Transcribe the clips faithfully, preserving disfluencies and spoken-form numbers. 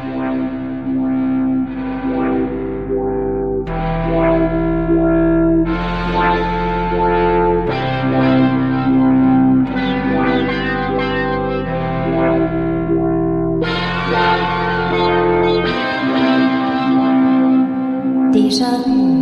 Déjà-vu.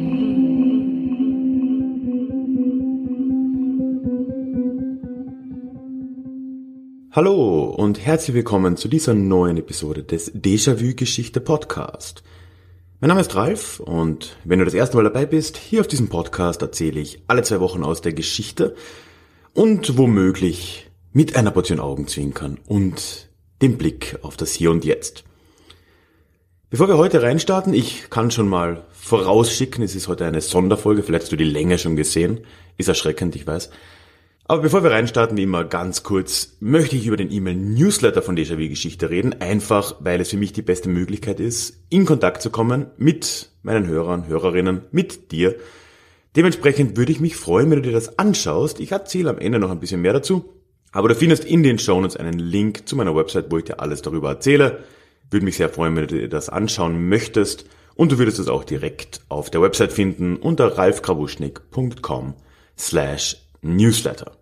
Hallo und herzlich willkommen zu dieser neuen Episode des Déjà-vu-Geschichte-Podcast. Mein Name ist Ralf und wenn du das erste Mal dabei bist, hier auf diesem Podcast erzähle ich alle zwei Wochen aus der Geschichte und womöglich mit einer Portion Augenzwinkern und dem Blick auf das Hier und Jetzt. Bevor wir heute reinstarten, ich kann schon mal vorausschicken, es ist heute eine Sonderfolge, vielleicht hast du die Länge schon gesehen, ist erschreckend, ich weiß. Aber bevor wir reinstarten, wie immer ganz kurz, möchte ich über den E-Mail-Newsletter von Déjà-vu-Geschichte reden, einfach weil es für mich die beste Möglichkeit ist, in Kontakt zu kommen mit meinen Hörern, Hörerinnen, mit dir. Dementsprechend würde ich mich freuen, wenn du dir das anschaust. Ich erzähle am Ende noch ein bisschen mehr dazu, aber du findest in den Shownotes einen Link zu meiner Website, wo ich dir alles darüber erzähle. Würde mich sehr freuen, wenn du dir das anschauen möchtest und du würdest es auch direkt auf der Website finden unter ralfkrawuschnik.com slash newsletter.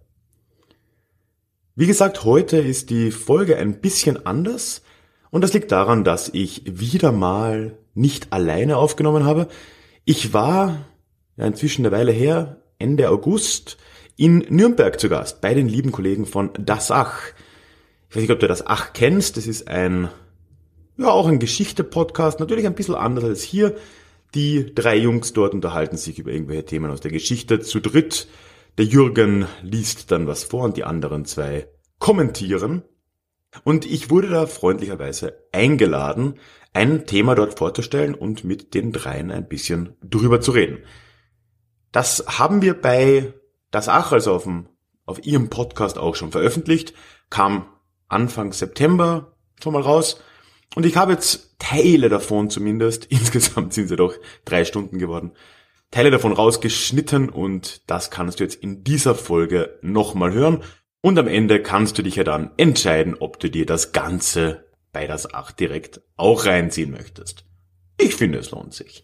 Wie gesagt, heute ist die Folge ein bisschen anders und das liegt daran, dass ich wieder mal nicht alleine aufgenommen habe. Ich war ja inzwischen eine Weile her, Ende August, in Nürnberg zu Gast bei den lieben Kollegen von Das Ach. Ich weiß nicht, ob du Das Ach kennst, das ist ein Ja, auch ein Geschichte-Podcast, natürlich ein bisschen anders als hier. Die drei Jungs dort unterhalten sich über irgendwelche Themen aus der Geschichte zu dritt. Der Jürgen liest dann was vor und die anderen zwei kommentieren. Und ich wurde da freundlicherweise eingeladen, ein Thema dort vorzustellen und mit den dreien ein bisschen drüber zu reden. Das haben wir bei Das Ach, also auf, dem, auf ihrem Podcast auch schon veröffentlicht, kam Anfang September schon mal raus. Und ich habe jetzt Teile davon zumindest, insgesamt sind sie doch drei Stunden geworden, Teile davon rausgeschnitten und das kannst du jetzt in dieser Folge nochmal hören. Und am Ende kannst du dich ja dann entscheiden, ob du dir das Ganze bei Das Ach direkt auch reinziehen möchtest. Ich finde, es lohnt sich.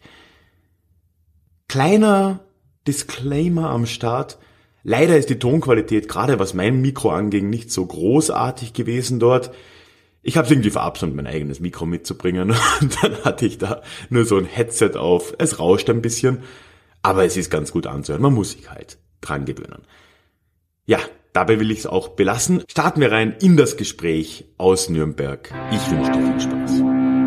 Kleiner Disclaimer am Start. Leider ist die Tonqualität, gerade was mein Mikro anging, nicht so großartig gewesen dort. Ich habe es irgendwie verabsäumt, mein eigenes Mikro mitzubringen und dann hatte ich da nur so ein Headset auf. Es rauscht ein bisschen, aber es ist ganz gut anzuhören. Man muss sich halt dran gewöhnen. Ja, dabei will ich es auch belassen. Starten wir rein in das Gespräch aus Nürnberg. Ich wünsche dir viel Spaß.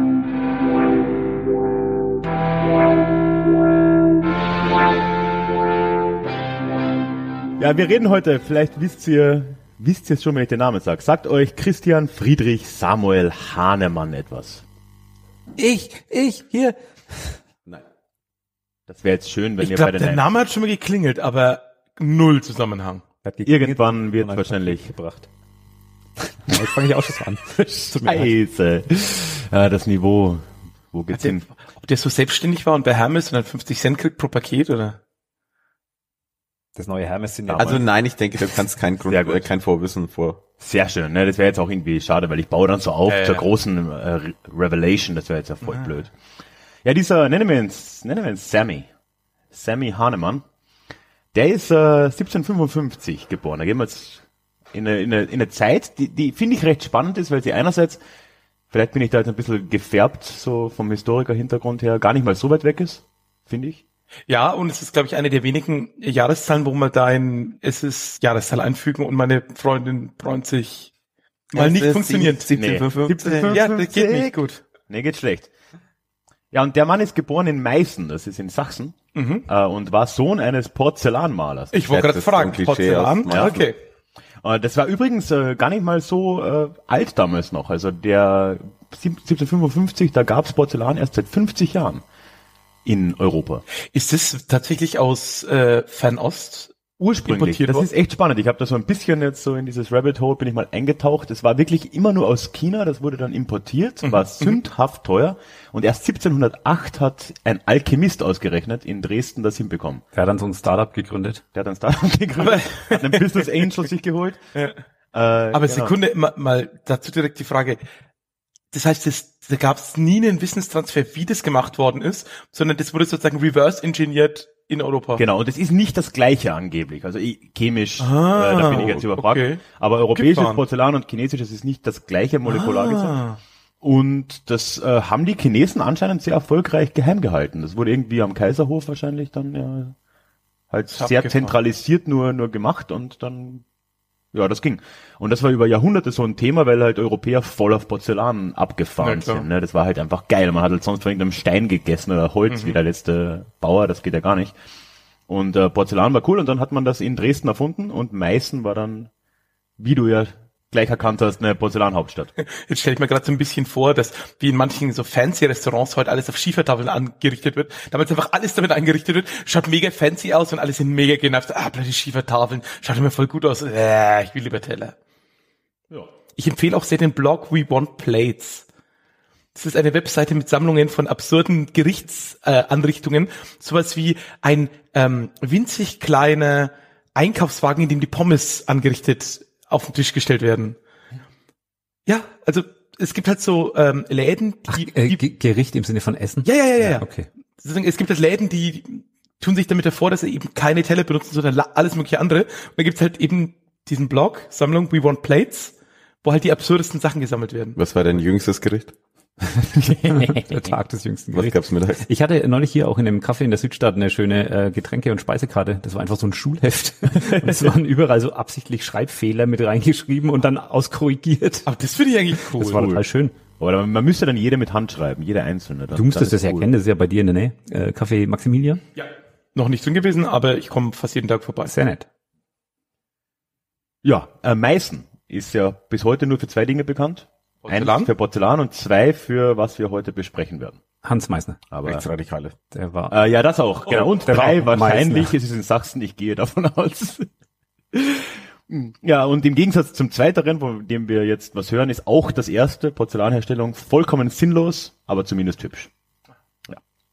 Ja, wir reden heute, vielleicht wisst ihr... Wisst ihr es schon, wenn ich den Namen sage? Sagt euch Christian Friedrich Samuel Hahnemann etwas? Ich, ich, hier. Nein. Das wäre jetzt schön, wenn ich ihr glaub, bei den... der Name hat schon mal geklingelt, aber null Zusammenhang. Irgendwann wird wahrscheinlich... gebracht. Ja, jetzt fange ich auch schon an. Scheiße. Ja, das Niveau, wo geht's der, hin? ob der so selbstständig war und bei Hermes und dann fünfzig Cent kriegt pro Paket, oder? Das neue Hermes sind ja... Also nein, ich denke, du kannst kein Grund, äh, kein Vorwissen vor. Sehr schön, ne? Das wäre jetzt auch irgendwie schade, weil ich baue dann so auf ja, zur ja. großen äh, Revelation, das wäre jetzt ja voll ah. blöd. Ja, dieser, nennen wir ihn, nennen wir ihn Sammy. Sammy Hahnemann. Der ist äh, siebzehnhundertfünfundfünfzig geboren. Da gehen wir jetzt in eine, in eine, in eine Zeit, die, die finde ich recht spannend ist, weil sie einerseits, vielleicht bin ich da jetzt ein bisschen gefärbt, so vom Historiker-Hintergrund her, gar nicht mal so weit weg ist, finde ich. Ja, und es ist, glaube ich, eine der wenigen Jahreszahlen, wo man da ein es ist Jahreszahl einfügen und meine Freundin freut sich mal es nicht funktioniert. siebzehnhundertfünfundfünfzig Ja, das geht nicht gut. Nee, geht schlecht. Ja, und der Mann ist geboren in Meißen, das ist in Sachsen, mhm. äh, und war Sohn eines Porzellanmalers. Ich wollte gerade fragen, Porzellan? Ja, okay. Äh, das war übrigens äh, gar nicht mal so äh, alt damals noch. Also der siebzehnhundertfünfundfünfzig, da gab's Porzellan erst seit fünfzig Jahren. In Europa. Ist das tatsächlich aus äh, Fernost ursprünglich? Das ist echt spannend. Ich habe da so ein bisschen jetzt so in dieses Rabbit Hole bin ich mal eingetaucht. Es war wirklich immer nur aus China. Das wurde dann importiert, mhm. war sündhaft teuer. Und erst siebzehnhundertacht hat ein Alchemist ausgerechnet in Dresden das hinbekommen. Der hat dann so ein Startup gegründet. Der hat ein Startup gegründet, hat einen Business Angel sich geholt. Ja. Äh, Aber genau. Sekunde, mal, mal dazu direkt die Frage. Das heißt, das, da gab es nie einen Wissenstransfer, wie das gemacht worden ist, sondern das wurde sozusagen reverse engineert in Europa. Genau, und es ist nicht das Gleiche angeblich. Also ich, chemisch, Ah, äh, da bin ich jetzt überfragt. okay. Aber europäisches Gefahren. Porzellan und chinesisches ist nicht das gleiche molekulargesetz. Ah. Und das äh, haben die Chinesen anscheinend sehr erfolgreich geheim gehalten. Das wurde irgendwie am Kaiserhof wahrscheinlich dann ja halt sehr Abgefahren. zentralisiert nur nur gemacht und dann ja, das ging. Und das war über Jahrhunderte so ein Thema, weil halt Europäer voll auf Porzellan abgefahren Ja, klar. sind. Ne? Das war halt einfach geil. Man hat halt sonst von irgendeinem Stein gegessen oder Holz, Mhm. wie der letzte Bauer, das geht ja gar nicht. Und äh, Porzellan war cool und dann hat man das in Dresden erfunden und Meißen war dann, wie du ja gleich erkannt hast, eine Porzellanhauptstadt. Jetzt stelle ich mir gerade so ein bisschen vor, dass wie in manchen so fancy Restaurants heute alles auf Schiefertafeln angerichtet wird. Damals einfach alles damit eingerichtet wird, schaut mega fancy aus und alle sind mega genervt. Ah, blöde Schiefertafeln, schaut immer voll gut aus. Äh, ich will lieber Teller. Ja. Ich empfehle auch sehr den Blog We Want Plates. Das ist eine Webseite mit Sammlungen von absurden Gerichtsanrichtungen. Äh, Anrichtungen. Sowas wie ein ähm, winzig kleiner Einkaufswagen, in dem die Pommes angerichtet auf den Tisch gestellt werden. Ja, also es gibt halt so ähm, Läden, die, Ach, äh, die Ge- Gericht im Sinne von Essen? ja, ja, ja, ja, ja. Okay. Sozusagen, es gibt halt Läden, die tun sich damit hervor, dass sie eben keine Teller benutzen, sondern la- alles mögliche andere. Und da gibt's halt eben diesen Blog, Sammlung We Want Plates, wo halt die absurdesten Sachen gesammelt werden. Was war dein jüngstes Gericht? Der Tag des jüngsten Was Gerichts. gab's mittags? Ich hatte neulich hier auch in einem Café in der Südstadt eine schöne äh, Getränke- und Speisekarte. Das war einfach so ein Schulheft. Und es waren überall so absichtlich Schreibfehler mit reingeschrieben und dann auskorrigiert. Aber das finde ich eigentlich cool. Das war total schön. Oder man müsste dann jede mit Hand schreiben, jede einzelne. Dann, Du musstest dann das ist ja cool. kennen, das ist ja bei dir in der Nähe. Äh, Café Maximilian. Ja. Noch nicht drin gewesen, aber ich komme fast jeden Tag vorbei. Sehr nett. Ja, äh, Meißen ist ja bis heute nur für zwei Dinge bekannt. Porzellan? Eins für Porzellan und zwei für was wir heute besprechen werden. Hans Meissner. Aber Rechtsradikale. Der war äh, ja, das auch. genau. Und der war drei auch wahrscheinlich. Meißner. Es ist in Sachsen. Ich gehe davon aus. Ja, und im Gegensatz zum Zweiteren, von dem wir jetzt was hören, ist auch das erste Porzellanherstellung vollkommen sinnlos, aber zumindest hübsch. Ja.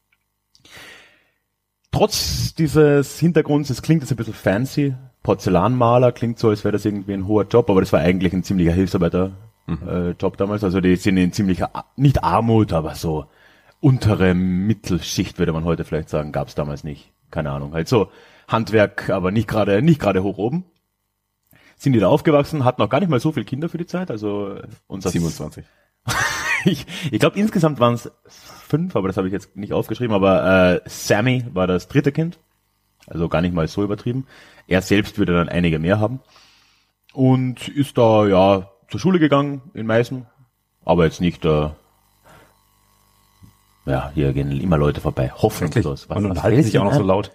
Trotz dieses Hintergrunds, es klingt jetzt ein bisschen fancy. Porzellanmaler klingt so, als wäre das irgendwie ein hoher Job, aber das war eigentlich ein ziemlicher Hilfsarbeiter. Äh, Job damals, also die sind in ziemlicher, nicht Armut, aber so untere Mittelschicht, würde man heute vielleicht sagen, gab es damals nicht. Keine Ahnung, halt so Handwerk, aber nicht gerade nicht gerade hoch oben. Sind die da aufgewachsen, hatten auch gar nicht mal so viele Kinder für die Zeit, also unser siebenundzwanzig. ich ich glaube insgesamt waren es fünf, aber das habe ich jetzt nicht aufgeschrieben, aber äh, Sammy war das dritte Kind, also gar nicht mal so übertrieben. Er selbst würde dann einige mehr haben und ist da ja zur Schule gegangen in Meißen, aber jetzt nicht, äh, ja, hier gehen immer Leute vorbei, hoffnungslos. und unterhalten sich auch noch so laut.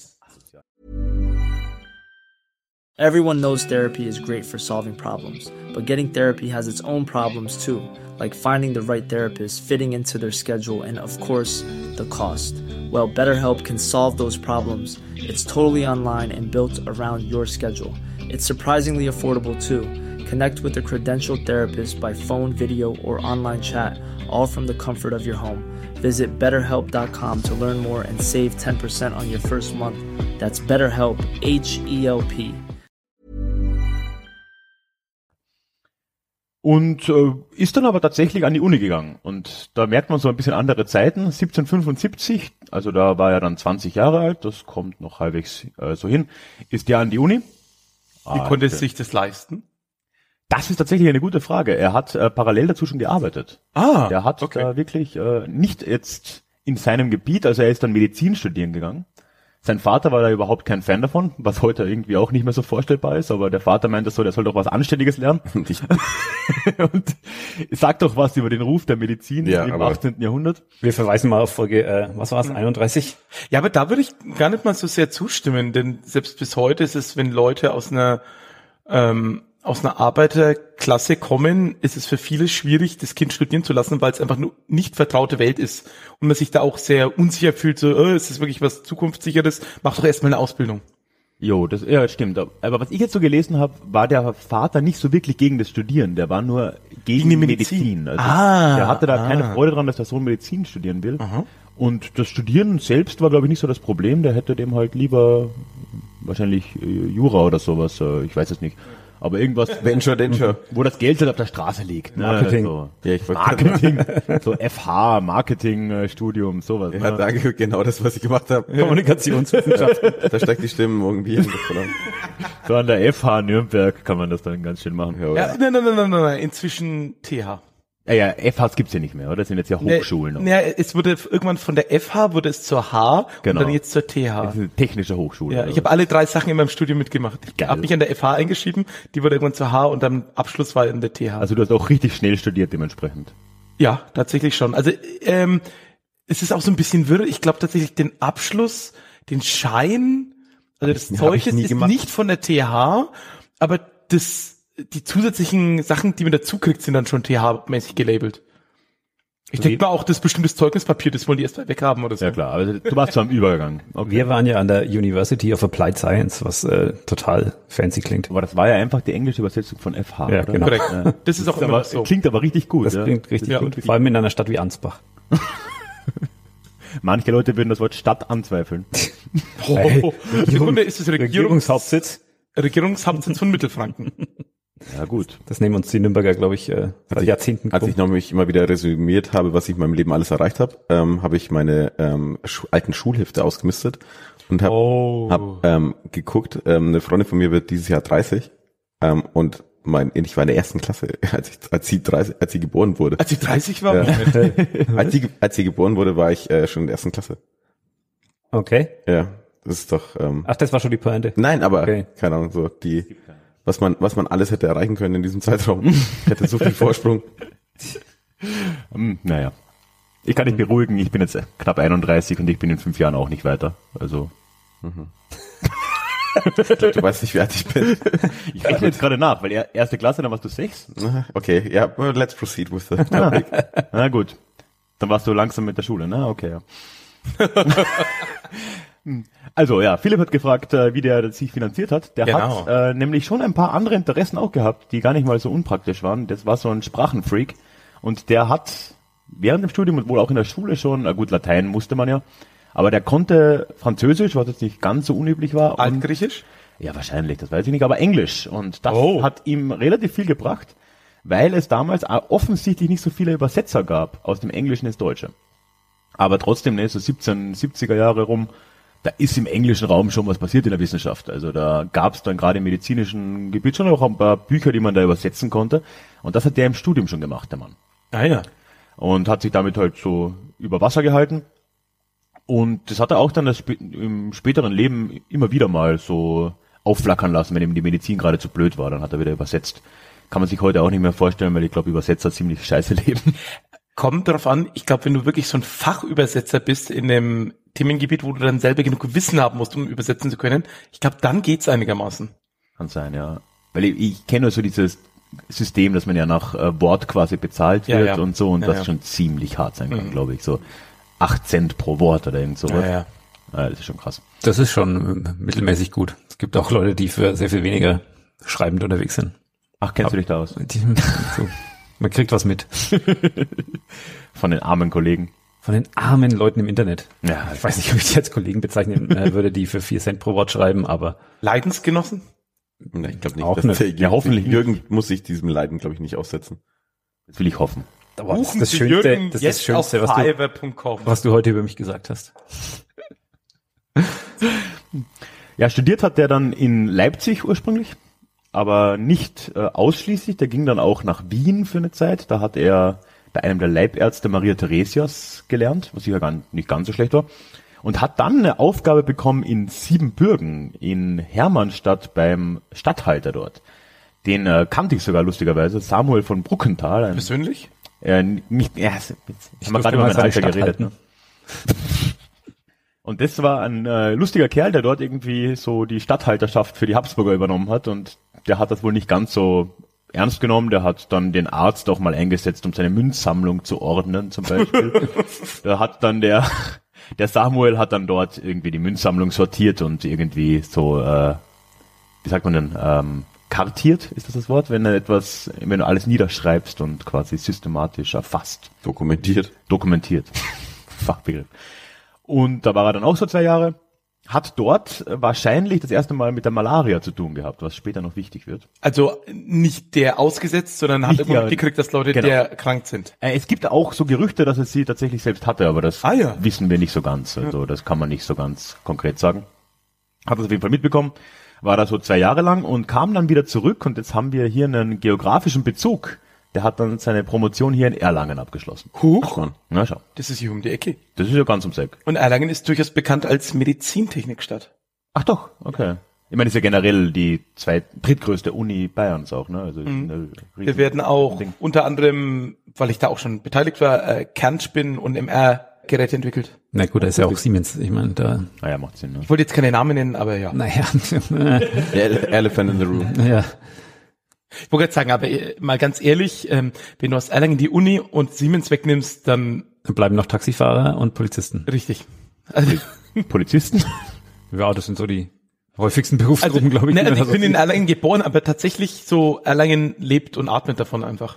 Everyone knows therapy is great for solving problems, but getting therapy has its own problems too, like finding the right therapist, fitting into their schedule, and of course, the cost. Well, BetterHelp can solve those problems. It's totally online and built around your schedule. It's surprisingly affordable too. Connect with a credentialed therapist by phone, video, or online chat, all from the comfort of your home. Visit better help dot com to learn more and save ten percent on your first month. That's BetterHelp, H E L P. Und äh, ist dann aber tatsächlich an die Uni gegangen. Und da merkt man so ein bisschen andere Zeiten. siebzehnhundertfünfundsiebzig, also da war er dann zwanzig Jahre alt, das kommt noch halbwegs äh, so hin, ist ja an die Uni. Wie Ah, konnte okay. es sich das leisten? Das ist tatsächlich eine gute Frage. Er hat äh, parallel dazu schon gearbeitet. Ah, Der hat okay. da wirklich äh, nicht jetzt in seinem Gebiet, also er ist dann Medizin studieren gegangen. Sein Vater war da überhaupt kein Fan davon, was heute irgendwie auch nicht mehr so vorstellbar ist, aber der Vater meinte so, der soll doch was Anständiges lernen. Und ich, Und sagt doch was über den Ruf der Medizin Ja, im aber- achtzehnten Jahrhundert. Wir verweisen mal auf Folge, äh, was war es, einunddreißig? Ja, aber da würde ich gar nicht mal so sehr zustimmen, denn selbst bis heute ist es, wenn Leute aus einer ähm, aus einer Arbeiterklasse kommen, ist es für viele schwierig, das Kind studieren zu lassen, weil es einfach nur nicht vertraute Welt ist und man sich da auch sehr unsicher fühlt, so, äh, ist das wirklich was Zukunftssicheres? Mach doch erstmal eine Ausbildung. Jo, das ja, stimmt. Aber was ich jetzt so gelesen habe, war der Vater nicht so wirklich gegen das Studieren. Der war nur gegen Gegen die die Medizin. Medizin. Also Ah, der hatte da ah. keine Freude dran, dass der Sohn Medizin studieren will. Und das Studieren selbst war, glaube ich, nicht so das Problem. Der hätte dem halt lieber wahrscheinlich äh, Jura oder sowas, äh, ich weiß es nicht. aber irgendwas, Venture, Venture. wo das Geld halt auf der Straße liegt. Ne? Marketing. So. Ja, ich wollte Marketing, so F H, Marketing-Studium, sowas. Ja, ne? danke, genau das, was ich gemacht habe. Kommunikationswissenschaften. Da steckt die Stimme irgendwie hin. So an der F H Nürnberg kann man das dann ganz schön machen. Ja, Ja, nein, nein, nein, nein, nein, inzwischen T H. Ja, ja, F Hs gibt's ja nicht mehr, oder? Das sind jetzt ja Hochschulen. noch. Ja, es wurde irgendwann von der F H wurde es zur H Genau. und dann jetzt zur T Das H. ist eine technische Hochschule. Ja, oder ich habe was? alle drei Sachen in meinem Studium mitgemacht. Ich Geil. habe mich an der F H eingeschrieben, die wurde irgendwann zur H und dann Abschluss war in der T H. Also du hast auch richtig schnell studiert dementsprechend. Ja, tatsächlich schon. Also ähm, es ist auch so ein bisschen wirr. Ich glaube tatsächlich den Abschluss, den Schein, also das Hab ich Zeugnis nie ist gemacht. nicht von der T H, aber das die zusätzlichen Sachen, die man dazu kriegt, sind dann schon T H-mäßig gelabelt. Ich denke mal auch, das bestimmtes Zeugnispapier, das wollen die erst mal weghaben oder so. Ja klar, aber du warst zwar im Übergang. Okay. Wir waren ja an der University of Applied Science, was äh, total fancy klingt. Aber das war ja einfach die englische Übersetzung von F H, Ja, oder? genau. Korrekt. Ja. Das ist auch immer aber, noch so. Klingt aber richtig gut. Das ja. klingt richtig Ja. gut, vor allem in einer Stadt wie Ansbach. Manche Leute würden das Wort Stadt anzweifeln. Oh, Hey, oh, Im Grunde ist es Regierungs Regierungshauptsitz. Regierungshauptsitz von Mittelfranken. Ja gut. Das nehmen uns die Nürnberger, glaube ich, äh, seit ich- Jahrzehnten Als ich noch mich immer wieder resümiert habe, was ich in meinem Leben alles erreicht habe, ähm, habe ich meine ähm, Schu- alten Schulhefte ausgemistet und habe Oh. hab, ähm, geguckt. Ähm, eine Freundin von mir wird dieses Jahr dreißig ähm, und mein, ich war in der ersten Klasse, als, ich, als, sie dreißig, als sie geboren wurde. Als ich dreißig war, Ja. Moment. Als sie, als sie geboren wurde, war ich äh, schon in der ersten Klasse. Okay. Ja, das ist doch... Ähm, Ach, das war schon die Pointe. Nein, aber Okay. keine Ahnung, so die, was man, was man alles hätte erreichen können in diesem Zeitraum. Ich hätte so viel Vorsprung. Hm, naja. Ich kann dich beruhigen, ich bin jetzt knapp einunddreißig und ich bin in fünf Jahren auch nicht weiter. Also Du weißt nicht, wie alt ich bin. ich rechne jetzt gerade nach, weil er erste Klasse, dann warst du sechs. Okay, ja, let's proceed with the topic. Na gut. Dann warst du langsam mit der Schule, ne? Okay, ja. Also ja, Philipp hat gefragt, äh, wie der sich finanziert hat. Der Genau. hat äh, nämlich schon ein paar andere Interessen auch gehabt, die gar nicht mal so unpraktisch waren. Das war so ein Sprachenfreak und der hat während dem Studium und wohl auch in der Schule schon, na gut, Latein musste man ja, aber der konnte Französisch, was jetzt nicht ganz so unüblich war. Und, Altgriechisch? ja, wahrscheinlich, das weiß ich nicht, aber Englisch. Und das Oh. hat ihm relativ viel gebracht, weil es damals auch offensichtlich nicht so viele Übersetzer gab aus dem Englischen ins Deutsche. Aber trotzdem, ne, so siebzehnhundertsiebziger Jahre rum, da ist im englischen Raum schon was passiert in der Wissenschaft. Also da gab es dann gerade im medizinischen Gebiet schon auch ein paar Bücher, die man da übersetzen konnte. Und das hat der im Studium schon gemacht, der Mann. Ah ja. Und hat sich damit halt so über Wasser gehalten. Und das hat er auch dann das spä- im späteren Leben immer wieder mal so aufflackern lassen, wenn ihm die Medizin gerade zu blöd war. Dann hat er wieder übersetzt. Kann man sich heute auch nicht mehr vorstellen, weil ich glaube, Übersetzer ziemlich scheiße leben. Kommt drauf an, ich glaube, wenn du wirklich so ein Fachübersetzer bist in dem Themengebiet, wo du dann selber genug Wissen haben musst, um übersetzen zu können, ich glaube, dann geht's einigermaßen. Kann sein, ja. Weil ich, ich kenne nur so dieses System, dass man ja nach äh, Wort quasi bezahlt Ja, wird ja. und so und Ja, das ja. schon ziemlich hart sein kann, Mhm. glaube ich. So acht Cent pro Wort oder irgend sowas. Ja, ja. Ja, das ist schon krass. Das ist schon äh, mittelmäßig gut. Es gibt auch Leute, die für sehr viel weniger schreibend unterwegs sind. Ach, kennst du dich da aus? Die, so, man kriegt was mit. Von den armen Kollegen. Von den armen Leuten im Internet. Ja, Ich weiß nicht, ob ich die als Kollegen bezeichnen äh, würde, die für vier Cent pro Wort schreiben, aber Leidensgenossen? Nee, ich glaube nicht. Auch dass nicht. der- Ja, hoffentlich Jürgen muss sich diesem Leiden, glaube ich, nicht aussetzen. das will ich hoffen. aber das ist das Schönste, das, ist das Schönste, was du, fiverr punkt com. was du heute über mich gesagt hast. Ja, studiert hat der dann in Leipzig ursprünglich, aber nicht äh, ausschließlich. Der ging dann auch nach Wien für eine Zeit. Da hat er bei einem der Leibärzte Maria Theresias gelernt, was sicher gar nicht ganz so schlecht war. Und hat dann eine Aufgabe bekommen in Siebenbürgen, in Hermannstadt beim Statthalter dort. Den äh, kannte ich sogar lustigerweise, Samuel von Bruckenthal. Ein, Persönlich? äh, nicht, ja, jetzt Ich haben wir durfte gerade über mal mein seine Alter Stadt geredet. halten. Ne? Und das war ein äh, lustiger Kerl, der dort irgendwie so die Statthalterschaft für die Habsburger übernommen hat und der hat das wohl nicht ganz so ernst genommen. Der hat dann den Arzt auch mal eingesetzt, um seine Münzsammlung zu ordnen, zum Beispiel. Da hat dann der der Samuel hat dann dort irgendwie die Münzsammlung sortiert und irgendwie so, äh, wie sagt man denn, ähm, kartiert, ist das das Wort, wenn du etwas, wenn du alles niederschreibst und quasi systematisch erfasst, Dokumentiert. dokumentiert. Fachbegriff. Und da war er dann auch so zwei Jahre hat dort wahrscheinlich das erste Mal mit der Malaria zu tun gehabt, was später noch wichtig wird. Also nicht der ausgesetzt, sondern hat Nicht irgendwo der- mitgekriegt, dass Leute genau. der krank sind. Äh, Es gibt auch so Gerüchte, dass er sie tatsächlich selbst hatte, aber das Ah, ja. wissen wir nicht so ganz. Also das kann man nicht so ganz konkret sagen. Hat das auf jeden Fall mitbekommen, war da so zwei Jahre lang und kam dann wieder zurück und jetzt haben wir hier einen geografischen Bezug. Der hat dann seine Promotion hier in Erlangen abgeschlossen. Huch, Na schau, das ist hier um die Ecke. das ist ja ganz ums Eck. Und Erlangen ist durchaus bekannt als Medizintechnikstadt. Ach doch, okay. Ich meine, das ist ja generell die zweit, drittgrößte Uni Bayerns auch, ne? Also eine Wir riesen- werden auch Ding. unter anderem, weil ich da auch schon beteiligt war, äh, Kernspinnen und M R-Geräte entwickelt. Na gut, da ist ja auch Siemens. Ich meine, da, Naja, macht Sinn, ne? Ich wollte jetzt keine Namen nennen, aber ja. naja, Ele- Elephant in the Room. ja. Ich wollte gerade sagen, aber äh, mal ganz ehrlich, ähm, wenn du aus Erlangen die Uni und Siemens wegnimmst, dann Dann bleiben noch Taxifahrer und Polizisten. richtig. Also, Polizisten? Ja, das sind so die häufigsten Berufsgruppen, glaube ich. ne, die also man ich so bin in sieht. Erlangen geboren, aber tatsächlich so Erlangen lebt und atmet davon einfach.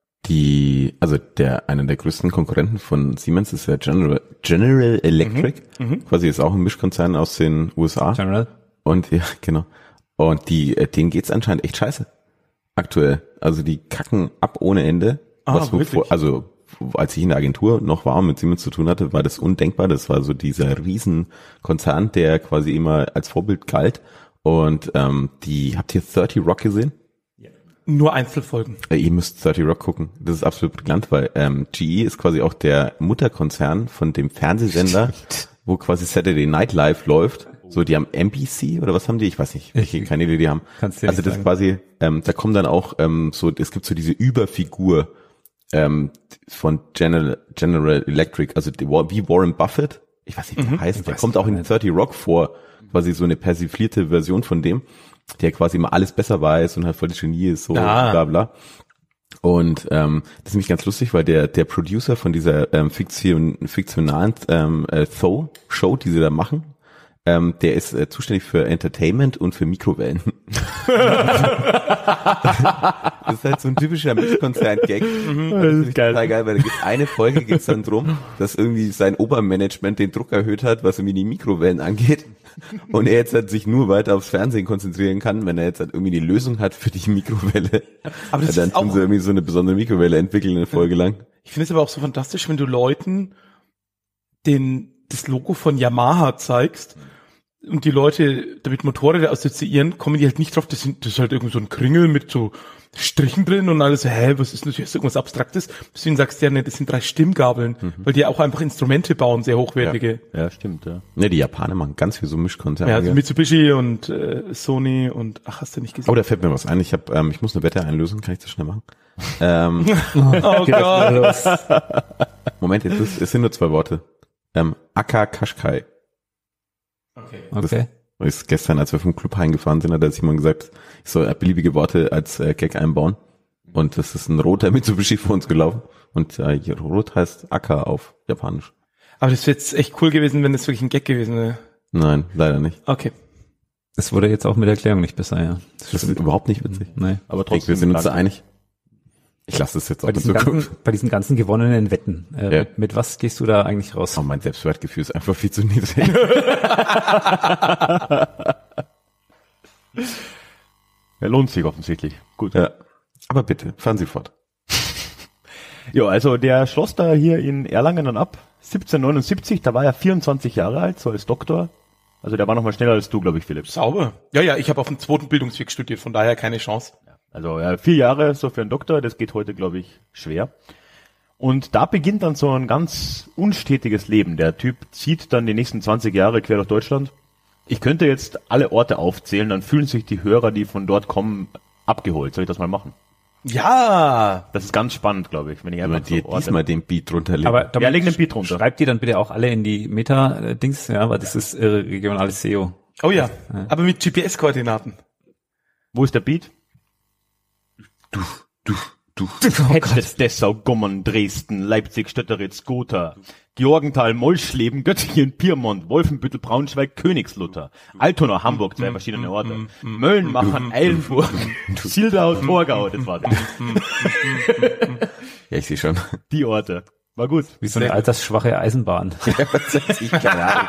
Die, also der, einer der größten Konkurrenten von Siemens ist ja General, General Electric. Quasi ist auch ein Mischkonzern aus den U S A. General. Und ja, genau. Und die, äh, denen geht's anscheinend echt scheiße. Aktuell. Also die kacken ab ohne Ende. Ah, was wirklich? vor, also als ich in der Agentur noch war und mit Siemens zu tun hatte, war das undenkbar. Das war so dieser Riesenkonzern, der quasi immer als Vorbild galt. Und ähm, die, habt ihr dreißig Rock gesehen? Nur Einzelfolgen. Äh, Ihr müsst dreißig Rock gucken. Das ist absolut brillant, weil ähm, G E ist quasi auch der Mutterkonzern von dem Fernsehsender, wo quasi Saturday Night Live läuft. So, die haben M B C oder was haben die? Ich weiß nicht. Ich, keine Idee, die haben. Kannst dir Also nicht das sagen. ist quasi, ähm, da kommen dann auch ähm, so, es gibt so diese Überfigur ähm, von General, General Electric, also die, wie Warren Buffett. Ich weiß nicht, wie der heißt. Der kommt auch in dreißig Rock vor. Quasi so eine persiflierte Version von dem, der quasi immer alles besser weiß und halt voll das Genie ist, so Ah. bla bla. Und ähm, das ist nämlich ganz lustig, weil der der Producer von dieser ähm, Fiktion, fiktionalen ähm, äh, Show, die sie da machen, ähm, der ist äh, zuständig für Entertainment und für Mikrowellen. Das ist halt so ein typischer Mischkonzern-Gag. Das ist geil. Total geil, weil da gibt's eine Folge, geht's dann drum, dass irgendwie sein Obermanagement den Druck erhöht hat, was irgendwie die Mikrowellen angeht. Und er jetzt halt sich nur weiter aufs Fernsehen konzentrieren kann, wenn er jetzt halt irgendwie die Lösung hat für die Mikrowelle. Aber das dann ist auch- tun sie irgendwie so eine besondere Mikrowelle entwickeln eine Folge lang. Ich finde es aber auch so fantastisch, wenn du Leuten den, das Logo von Yamaha zeigst und die Leute damit Motorräder assoziieren, kommen die halt nicht drauf, das, sind, das ist halt irgend so ein Kringel mit so Strichen drin und alles, hä, was ist das, ist irgendwas Abstraktes? Deswegen sagst du ja, ne, das sind drei Stimmgabeln, weil die auch einfach Instrumente bauen, sehr hochwertige. Ja, stimmt, ja. Ne, die Japaner machen ganz viel so Mischkonzerne. Ja, also gell? Mitsubishi und äh, Sony und ach, hast du nicht gesehen? Oh, da fällt mir was ein. Ich hab, ähm, ich muss eine Wette einlösen. Kann ich das schnell machen? ähm, Oh Gott. Moment, jetzt ist, es sind nur zwei Worte. Ähm, Aka Kashkai. Okay. Ist gestern, als wir vom Club heimgefahren sind, hat er Simon gesagt, ich soll beliebige Worte als äh, Gag einbauen. Und das ist ein roter Mitsubishi vor uns gelaufen. Und äh, hier, rot heißt Aka auf Japanisch. Aber das wäre jetzt echt cool gewesen, wenn das wirklich ein Gag gewesen wäre. Nein, leider nicht. Okay. Das wurde jetzt auch mit Erklärung nicht besser, ja. Das ist überhaupt nicht witzig. Nee. Aber Ich, trotzdem. wir sind uns da danke. einig. Ich lasse das jetzt auch Bei nicht diesen, so ganzen, bei diesen ganzen gewonnenen Wetten, äh, Ja. mit, mit was gehst du da eigentlich raus? Oh, mein Selbstwertgefühl ist einfach viel zu niedrig. Ja, lohnt sich offensichtlich. Gut. Ja. Aber bitte, fahren Sie fort. Ja, also der schloss da hier in Erlangen dann ab, siebzehnhundertneunundsiebzig, da war er vierundzwanzig Jahre alt, so als Doktor. Also der war noch mal schneller als du, glaube ich, Philipp. Sauber. Ja, ja, ich habe auf dem zweiten Bildungsweg studiert, von daher keine Chance. Also ja, vier Jahre so für einen Doktor, das geht heute, glaube ich, schwer. Und da beginnt dann so ein ganz unstetiges Leben. Der Typ zieht dann die nächsten zwanzig Jahre quer durch Deutschland. Ich könnte jetzt alle Orte aufzählen, dann fühlen sich die Hörer, die von dort kommen, abgeholt. Soll ich das mal machen? Ja. Das ist ganz spannend, glaube ich, wenn ich Aber einfach dir so Orte... diesmal den Beat runterlegen. Aber Dominik, Ja, leg den Beat runter. Schreibt die dann bitte auch alle in die Meta-Dings, ja, weil das ist äh, regionales S E O. Oh ja, aber mit G P S-Koordinaten. Wo ist der Beat? du, du, du. Hettles, Dessau, Gommern, Dresden, Leipzig, Stötteritz, Gotha, Georgenthal, Molschleben, Göttingen, Piemont, Wolfenbüttel, Braunschweig, Königslutter, Altona, Hamburg, zwei verschiedene Orte, Mölln, Machern, Eilenburg, Zildau, Torgau, das war das. Ja, ich sehe schon. Die Orte. War gut. Wie so eine altersschwache Eisenbahn. Ich keine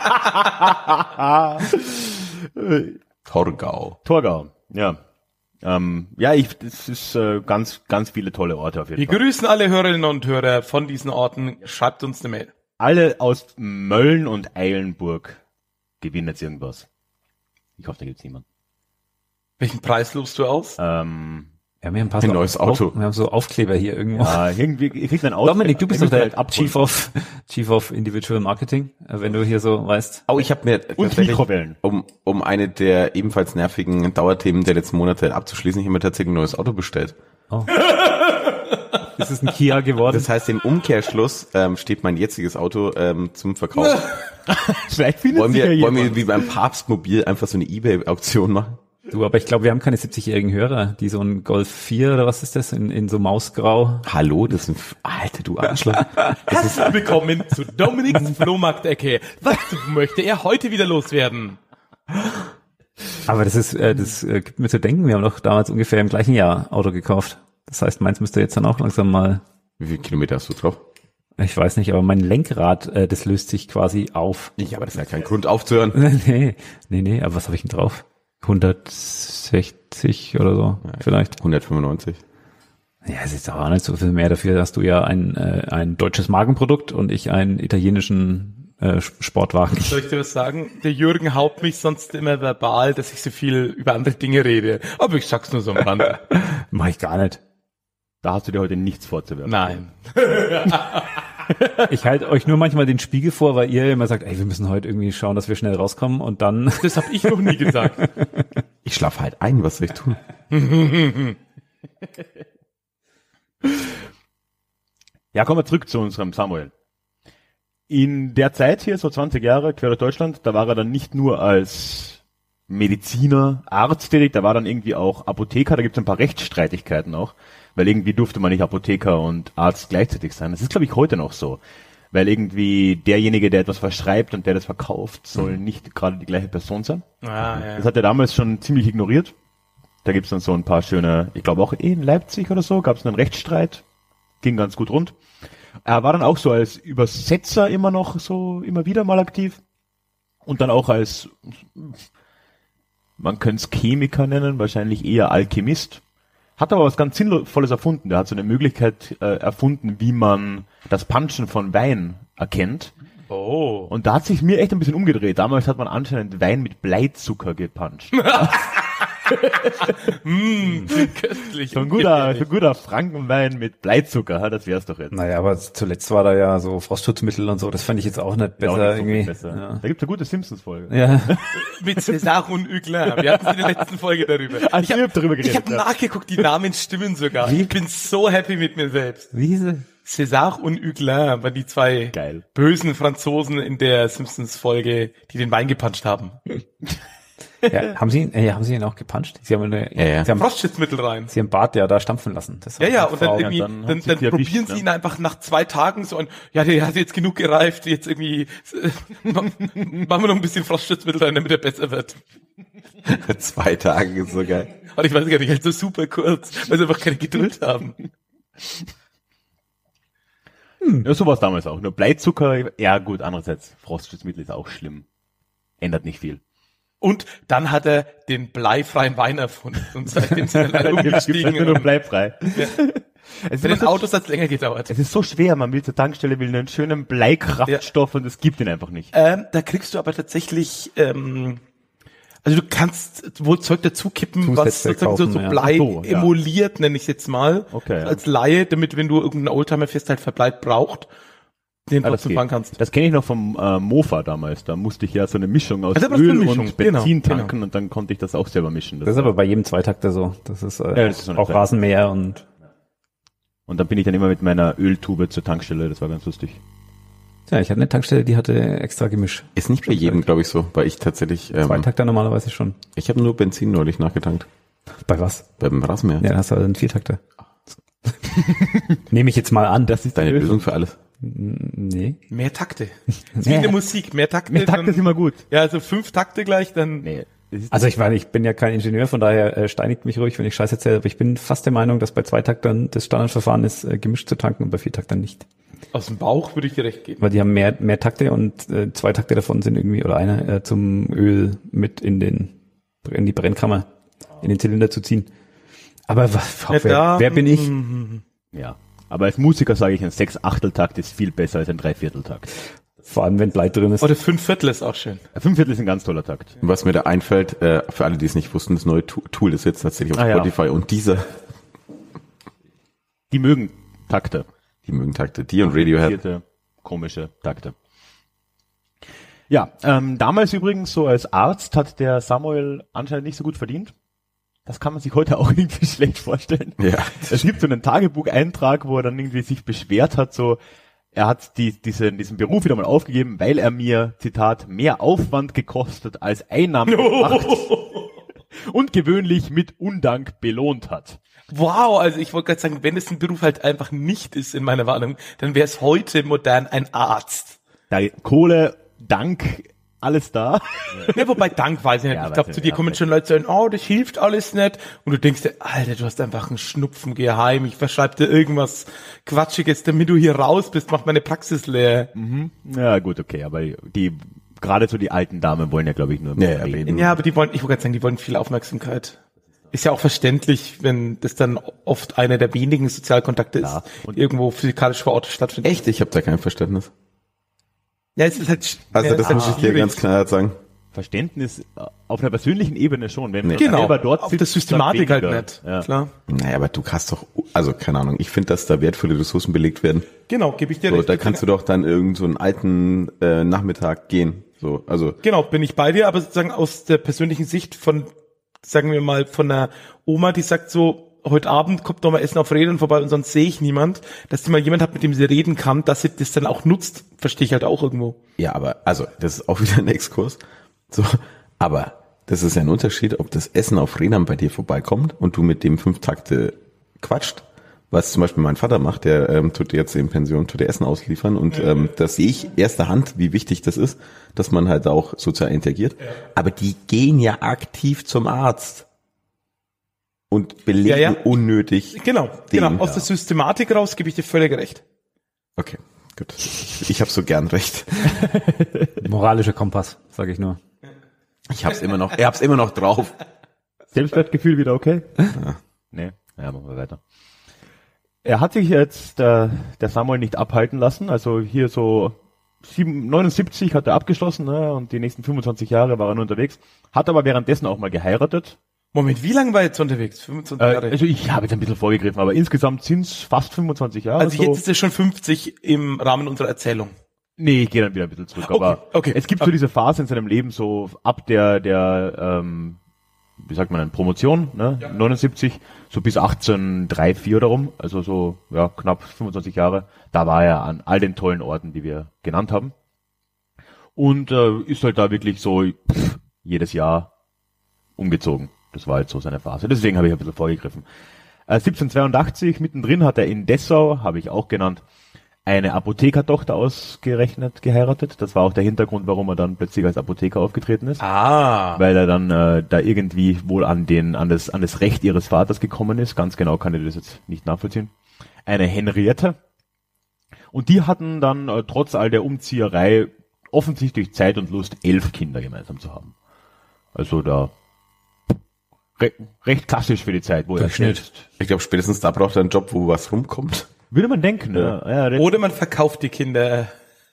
Ahnung. Torgau. Torgau, ja. Ähm, ja, ich, das ist äh, ganz, ganz viele tolle Orte auf jeden Wir Fall. grüßen alle Hörerinnen und Hörer von diesen Orten. Schreibt uns eine Mail. Alle aus Mölln und Eilenburg gewinnen jetzt irgendwas. Ich hoffe, da gibt's niemanden. Welchen Preis lobst du aus? Ähm, Wir haben hier ein paar Ein so neues Auto. Auf, wir haben so Aufkleber hier irgendwo. ja, irgendwie, ihr kriegt ein Auto. Dominik, du bist ihr doch der müsst halt Chief abholen. of, Chief of Individual Marketing, äh, wenn du hier so weißt. Oh, ich habe mir Und tatsächlich, Mikrowellen. um um eine der ebenfalls nervigen Dauerthemen der letzten Monate abzuschließen, ich habe mir tatsächlich ein neues Auto bestellt. Oh. Ist es ein Kia geworden? Das heißt, im Umkehrschluss ähm, steht mein jetziges Auto ähm, zum Verkauf. Vielleicht findet Wollen sich wir, ja wollen wir jemand. wie beim Papstmobil einfach so eine eBay-Auktion machen? Du, aber ich glaube, wir haben keine siebzigjährigen Hörer, die so ein Golf vier oder was ist das, in, in so Mausgrau. Hallo, das sind, Alter, du Arschloch. Das ist, Herzlich willkommen zu Dominiks Flohmarktecke. Was möchte er heute wieder loswerden? Aber das ist, äh, das äh, gibt mir zu denken, wir haben doch damals ungefähr im gleichen Jahr Auto gekauft. Das heißt, meins müsste jetzt dann auch langsam mal, wie viele Kilometer hast du drauf? ich weiß nicht, aber mein Lenkrad, äh, das löst sich quasi auf. Ja, aber das ist ja kein Grund aufzuhören. nee, nee, nee, aber was habe ich denn drauf? hundertsechzig oder so, vielleicht. hundertfünfundneunzig. Ja, es ist aber auch nicht so viel mehr. Dafür hast du ja ein, äh, ein deutsches Markenprodukt und ich einen italienischen äh, Sportwagen. Soll ich dir was sagen? Der Jürgen haut mich sonst immer verbal, dass ich so viel über andere Dinge rede. Aber ich sag's nur so am Rande. Mach ich gar nicht. Da hast du dir heute nichts vorzuwerfen. Nein. Ich halte euch nur manchmal den Spiegel vor, weil ihr immer sagt, ey, wir müssen heute irgendwie schauen, dass wir schnell rauskommen und dann... Das habe ich noch nie gesagt. Ich schlafe halt ein, was soll ich tun? Ja, kommen wir zurück zu unserem Samuel. In der Zeit hier, so zwanzig Jahre, quer durch Deutschland, da war er dann nicht nur als Mediziner, Arzt tätig, da war dann irgendwie auch Apotheker, da gibt es ein paar Rechtsstreitigkeiten auch, weil irgendwie durfte man nicht Apotheker und Arzt gleichzeitig sein. Das ist, glaube ich, heute noch so, weil irgendwie derjenige, der etwas verschreibt und der das verkauft, soll Mhm. nicht gerade die gleiche Person sein. Ah, ja. Das hat er damals schon ziemlich ignoriert. Da gibt's dann so ein paar schöne, ich glaube auch eh in Leipzig oder so, gab's einen Rechtsstreit, ging ganz gut rund. Er war dann auch so als Übersetzer immer noch so, immer wieder mal aktiv. Und dann auch als, man könnte es Chemiker nennen, wahrscheinlich eher Alchemist. Hat aber was ganz Sinnvolles erfunden. Der hat so eine Möglichkeit äh, erfunden, wie man das Punchen von Wein erkennt. Oh. Und da hat sich mir echt ein bisschen umgedreht. Damals hat man anscheinend Wein mit Bleizucker gepuncht. Mm, köstlich. So ein guter, so ein guter Frankenwein mit Bleizucker, das wär's doch jetzt. Naja, aber zuletzt war da ja so Frostschutzmittel und so, das fand ich jetzt auch nicht besser Ja, auch nicht so viel irgendwie. besser. Ja. Da gibt's eine gute Simpsons-Folge. Ja. Mit César und Huglin. Wir hatten in der letzten Folge darüber. Ah, ich hab darüber Ich geredet. habe nachgeguckt, die Namen stimmen sogar. Ich bin so happy mit mir selbst. Wie hieß es? César und Huglin waren die zwei Geil. bösen Franzosen in der Simpsons-Folge, die den Wein gepuncht haben. Ja, haben Sie ihn, äh, haben Sie ihn auch gepuncht? Sie haben eine, Ja, ja. Sie haben, Frostschutzmittel rein. Sie haben Bart ja da stampfen lassen. Das Ja, war ja, eine und dann Frau. irgendwie, Ja, dann, dann dann, hat sich die probieren erwischt, sie ne? ihn einfach nach zwei Tagen so an, ja, der hat jetzt genug gereift, jetzt irgendwie, äh, machen wir noch ein bisschen Frostschutzmittel rein, damit er besser wird. Zwei Tage ist so geil. Und ich weiß gar nicht, halt so super kurz, weil sie einfach keine Geduld haben. Ja, so war's damals auch. Nur Bleizucker, ja gut, andererseits, Frostschutzmittel ist auch schlimm. Ändert nicht viel. Und dann hat er den bleifreien Wein erfunden und seitdem sind wir leider Gibt's halt umgestiegen. nur noch bleifrei. Es Bei ist, den so, Autos hat's länger gedauert. es ist so schwer, man will zur Tankstelle, will einen schönen Bleikraftstoff und es gibt ihn einfach nicht. Ähm, da kriegst du aber tatsächlich, ähm, also du kannst wohl Zeug dazukippen, was Zusätze sozusagen so, so kaufen, ja. Blei Ach so, ja. emuliert, nenne ich jetzt mal, Okay, ja. als Laie, damit wenn du irgendeinen Oldtimer fährst, halt Verbleib braucht, den Ah, das trotzdem geht. fahren kannst. Das kenne ich noch vom äh, Mofa damals. Da musste ich ja so eine Mischung aus Also das ist Öl eine Mischung, und Benzin genau, tanken und dann konnte ich das auch selber mischen. Das Das ist aber bei jedem Zweitakter so. Das ist, äh, Ja, das ist so eine auch Zeit. Rasenmäher und und dann bin ich dann immer mit meiner Öltube zur Tankstelle. Das war ganz lustig. ja, ich hatte eine Tankstelle, die hatte extra Gemisch. Ist nicht bei jedem, glaube ich, so, weil ich tatsächlich, ähm, Zweitakter normalerweise schon. ich habe nur Benzin neulich nachgetankt. Bei was? Beim Rasenmäher. Ja, dann hast du halt einen Viertakter. Nehme ich jetzt mal an. Das ist Deine die Lösung für alles. Nee. Mehr Takte. Das ist wie in der Musik, mehr Takte. Mehr Takt dann- ist immer gut. Ja, also fünf Takte gleich, dann, Nee. Das ist Also ich meine, ich bin ja kein Ingenieur, von daher äh, steinigt mich ruhig, wenn ich Scheiße erzähle, aber ich bin fast der Meinung, dass bei Zweitaktern das Standardverfahren ist, äh, gemischt zu tanken und bei Viertaktern nicht. Aus dem Bauch würde ich dir recht geben. Weil die haben mehr, mehr Takte und äh, zwei Takte davon sind irgendwie, oder einer äh, zum Öl mit in den, in die Brennkammer, in den Zylinder zu ziehen. Aber was, Ja, wer, da- wer bin ich? Ja. Aber als Musiker sage ich, ein Sechs-Achtel-Takt ist viel besser als ein Dreivierteltakt. Vor allem, wenn Blei drin ist. Oder fünf Viertel ist auch schön. Ein Fünfviertel ist ein ganz toller Takt. Und was mir da einfällt, äh, für alle, die es nicht wussten, das neue Tu- Tool ist jetzt tatsächlich auf Ah, ja. Spotify und dieser, Die mögen Takte. die mögen Takte, die und Radiohead. Vierte, komische Takte. Ja, ähm, damals übrigens so als Arzt hat der Samuel anscheinend nicht so gut verdient. Das kann man sich heute auch irgendwie schlecht vorstellen. Ja. Es gibt so einen Tagebucheintrag, wo er dann irgendwie sich beschwert hat, so, er hat die, diese, diesen Beruf wieder mal aufgegeben, weil er mir, Zitat, mehr Aufwand gekostet als Einnahmen gebracht und gewöhnlich mit Undank belohnt hat. Wow, also ich wollte gerade sagen, wenn es ein Beruf halt einfach nicht ist in meiner Wahrnehmung, dann wäre es heute modern ein Arzt. Da Kohle, Dank, alles da. Ja, wobei Dank weiß ich nicht. Ja, ich glaube, weiß zu ich, dir ja, kommen vielleicht. schon Leute sagen, oh, das hilft alles nicht. Und du denkst dir, Alter, du hast einfach einen Schnupfen, geh heim, ich verschreib dir irgendwas Quatschiges, damit du hier raus bist, mach meine Praxis leer. Ja, gut, okay, aber die, gerade so die alten Damen wollen ja, glaube ich, nur Ja, ja, reden. Ja, aber die wollen, ich wollte gerade sagen, die wollen viel Aufmerksamkeit. Ist ja auch verständlich, wenn das dann oft einer der wenigen Sozialkontakte ist, Ja, und- die irgendwo physikalisch vor Ort stattfindet. Echt? Ich habe da kein Verständnis. Ja, es ist halt, sch- Also ja, das es ist muss halt ich dir schwierig. ganz knallhart sagen. Verständnis äh, auf einer persönlichen Ebene schon, wenn man Genau, selber dort auf sitzt, der Systematik dann halt weniger. nicht. Ja. Klar. Naja, aber du hast doch, also keine Ahnung, ich finde, dass da wertvolle Ressourcen belegt werden. Genau, gebe ich dir So, recht. da kannst du doch dann irgend so einen alten äh, Nachmittag gehen. So, also Genau, bin ich bei dir, aber sozusagen aus der persönlichen Sicht von, sagen wir mal, von einer Oma, die sagt so, heute Abend kommt noch mal Essen auf Rädern vorbei und sonst sehe ich niemand, dass die mal jemand hat, mit dem sie reden kann, dass sie das dann auch nutzt, verstehe ich halt auch irgendwo. ja, aber also das ist auch wieder ein Exkurs. So, aber das ist ja ein Unterschied, ob das Essen auf Rädern bei dir vorbeikommt und du mit dem fünf Takte quatscht, was zum Beispiel mein Vater macht, der ähm, tut jetzt in Pension, tut der Essen ausliefern und ähm, das sehe ich erster Hand, wie wichtig das ist, dass man halt auch sozial interagiert. Aber die gehen ja aktiv zum Arzt und belegen Ja, ja. unnötig. Genau, Den, genau. Aus ja. der Systematik raus gebe ich dir völlig recht. Okay, gut. Ich habe so gern recht. Moralischer Kompass, sage ich nur. Ich hab's immer noch, ich hab's immer noch drauf. Selbstwertgefühl wieder okay? Ja. Nee, ja, machen wir weiter. Er hat sich jetzt, äh, der Samuel, nicht abhalten lassen, also hier so sieben, neunundsiebzig hat er abgeschlossen, ne, und die nächsten fünfundzwanzig Jahre war er nur unterwegs, hat aber währenddessen auch mal geheiratet. Moment, wie lange war er jetzt unterwegs? fünfundzwanzig Äh, Jahre. also ich habe jetzt ein bisschen vorgegriffen, aber insgesamt sind es fast fünfundzwanzig Jahre. Also so. jetzt ist er schon fünfzig im Rahmen unserer Erzählung. Nee, ich gehe dann wieder ein bisschen zurück. Okay, Aber okay. es gibt so diese Phase in seinem Leben, so ab der, der ähm, wie sagt man, Promotion, ne? Ja. neunundsiebzig, so bis achtzehn drei vier darum, also so ja knapp fünfundzwanzig Jahre. Da war er an all den tollen Orten, die wir genannt haben. Und äh, ist halt da wirklich so pff, jedes Jahr umgezogen. Das war jetzt so seine Phase. Deswegen habe ich ein bisschen vorgegriffen. Äh, siebzehnhundertzweiundachtzig, mittendrin hat er in Dessau, habe ich auch genannt, eine Apothekertochter ausgerechnet geheiratet. Das war auch der Hintergrund, warum er dann plötzlich als Apotheker aufgetreten ist. Ah. Weil er dann äh, da irgendwie wohl an den an das an das Recht ihres Vaters gekommen ist. Ganz genau kann ich das jetzt nicht nachvollziehen. Eine Henriette. Und die hatten dann äh, trotz all der Umzieherei offensichtlich Zeit und Lust, elf Kinder gemeinsam zu haben. Also da re recht klassisch für die Zeit, wo er selbst, Ich glaube, spätestens da braucht er einen Job, wo was rumkommt. würde man denken, ne? Ja, das- Oder man verkauft die Kinder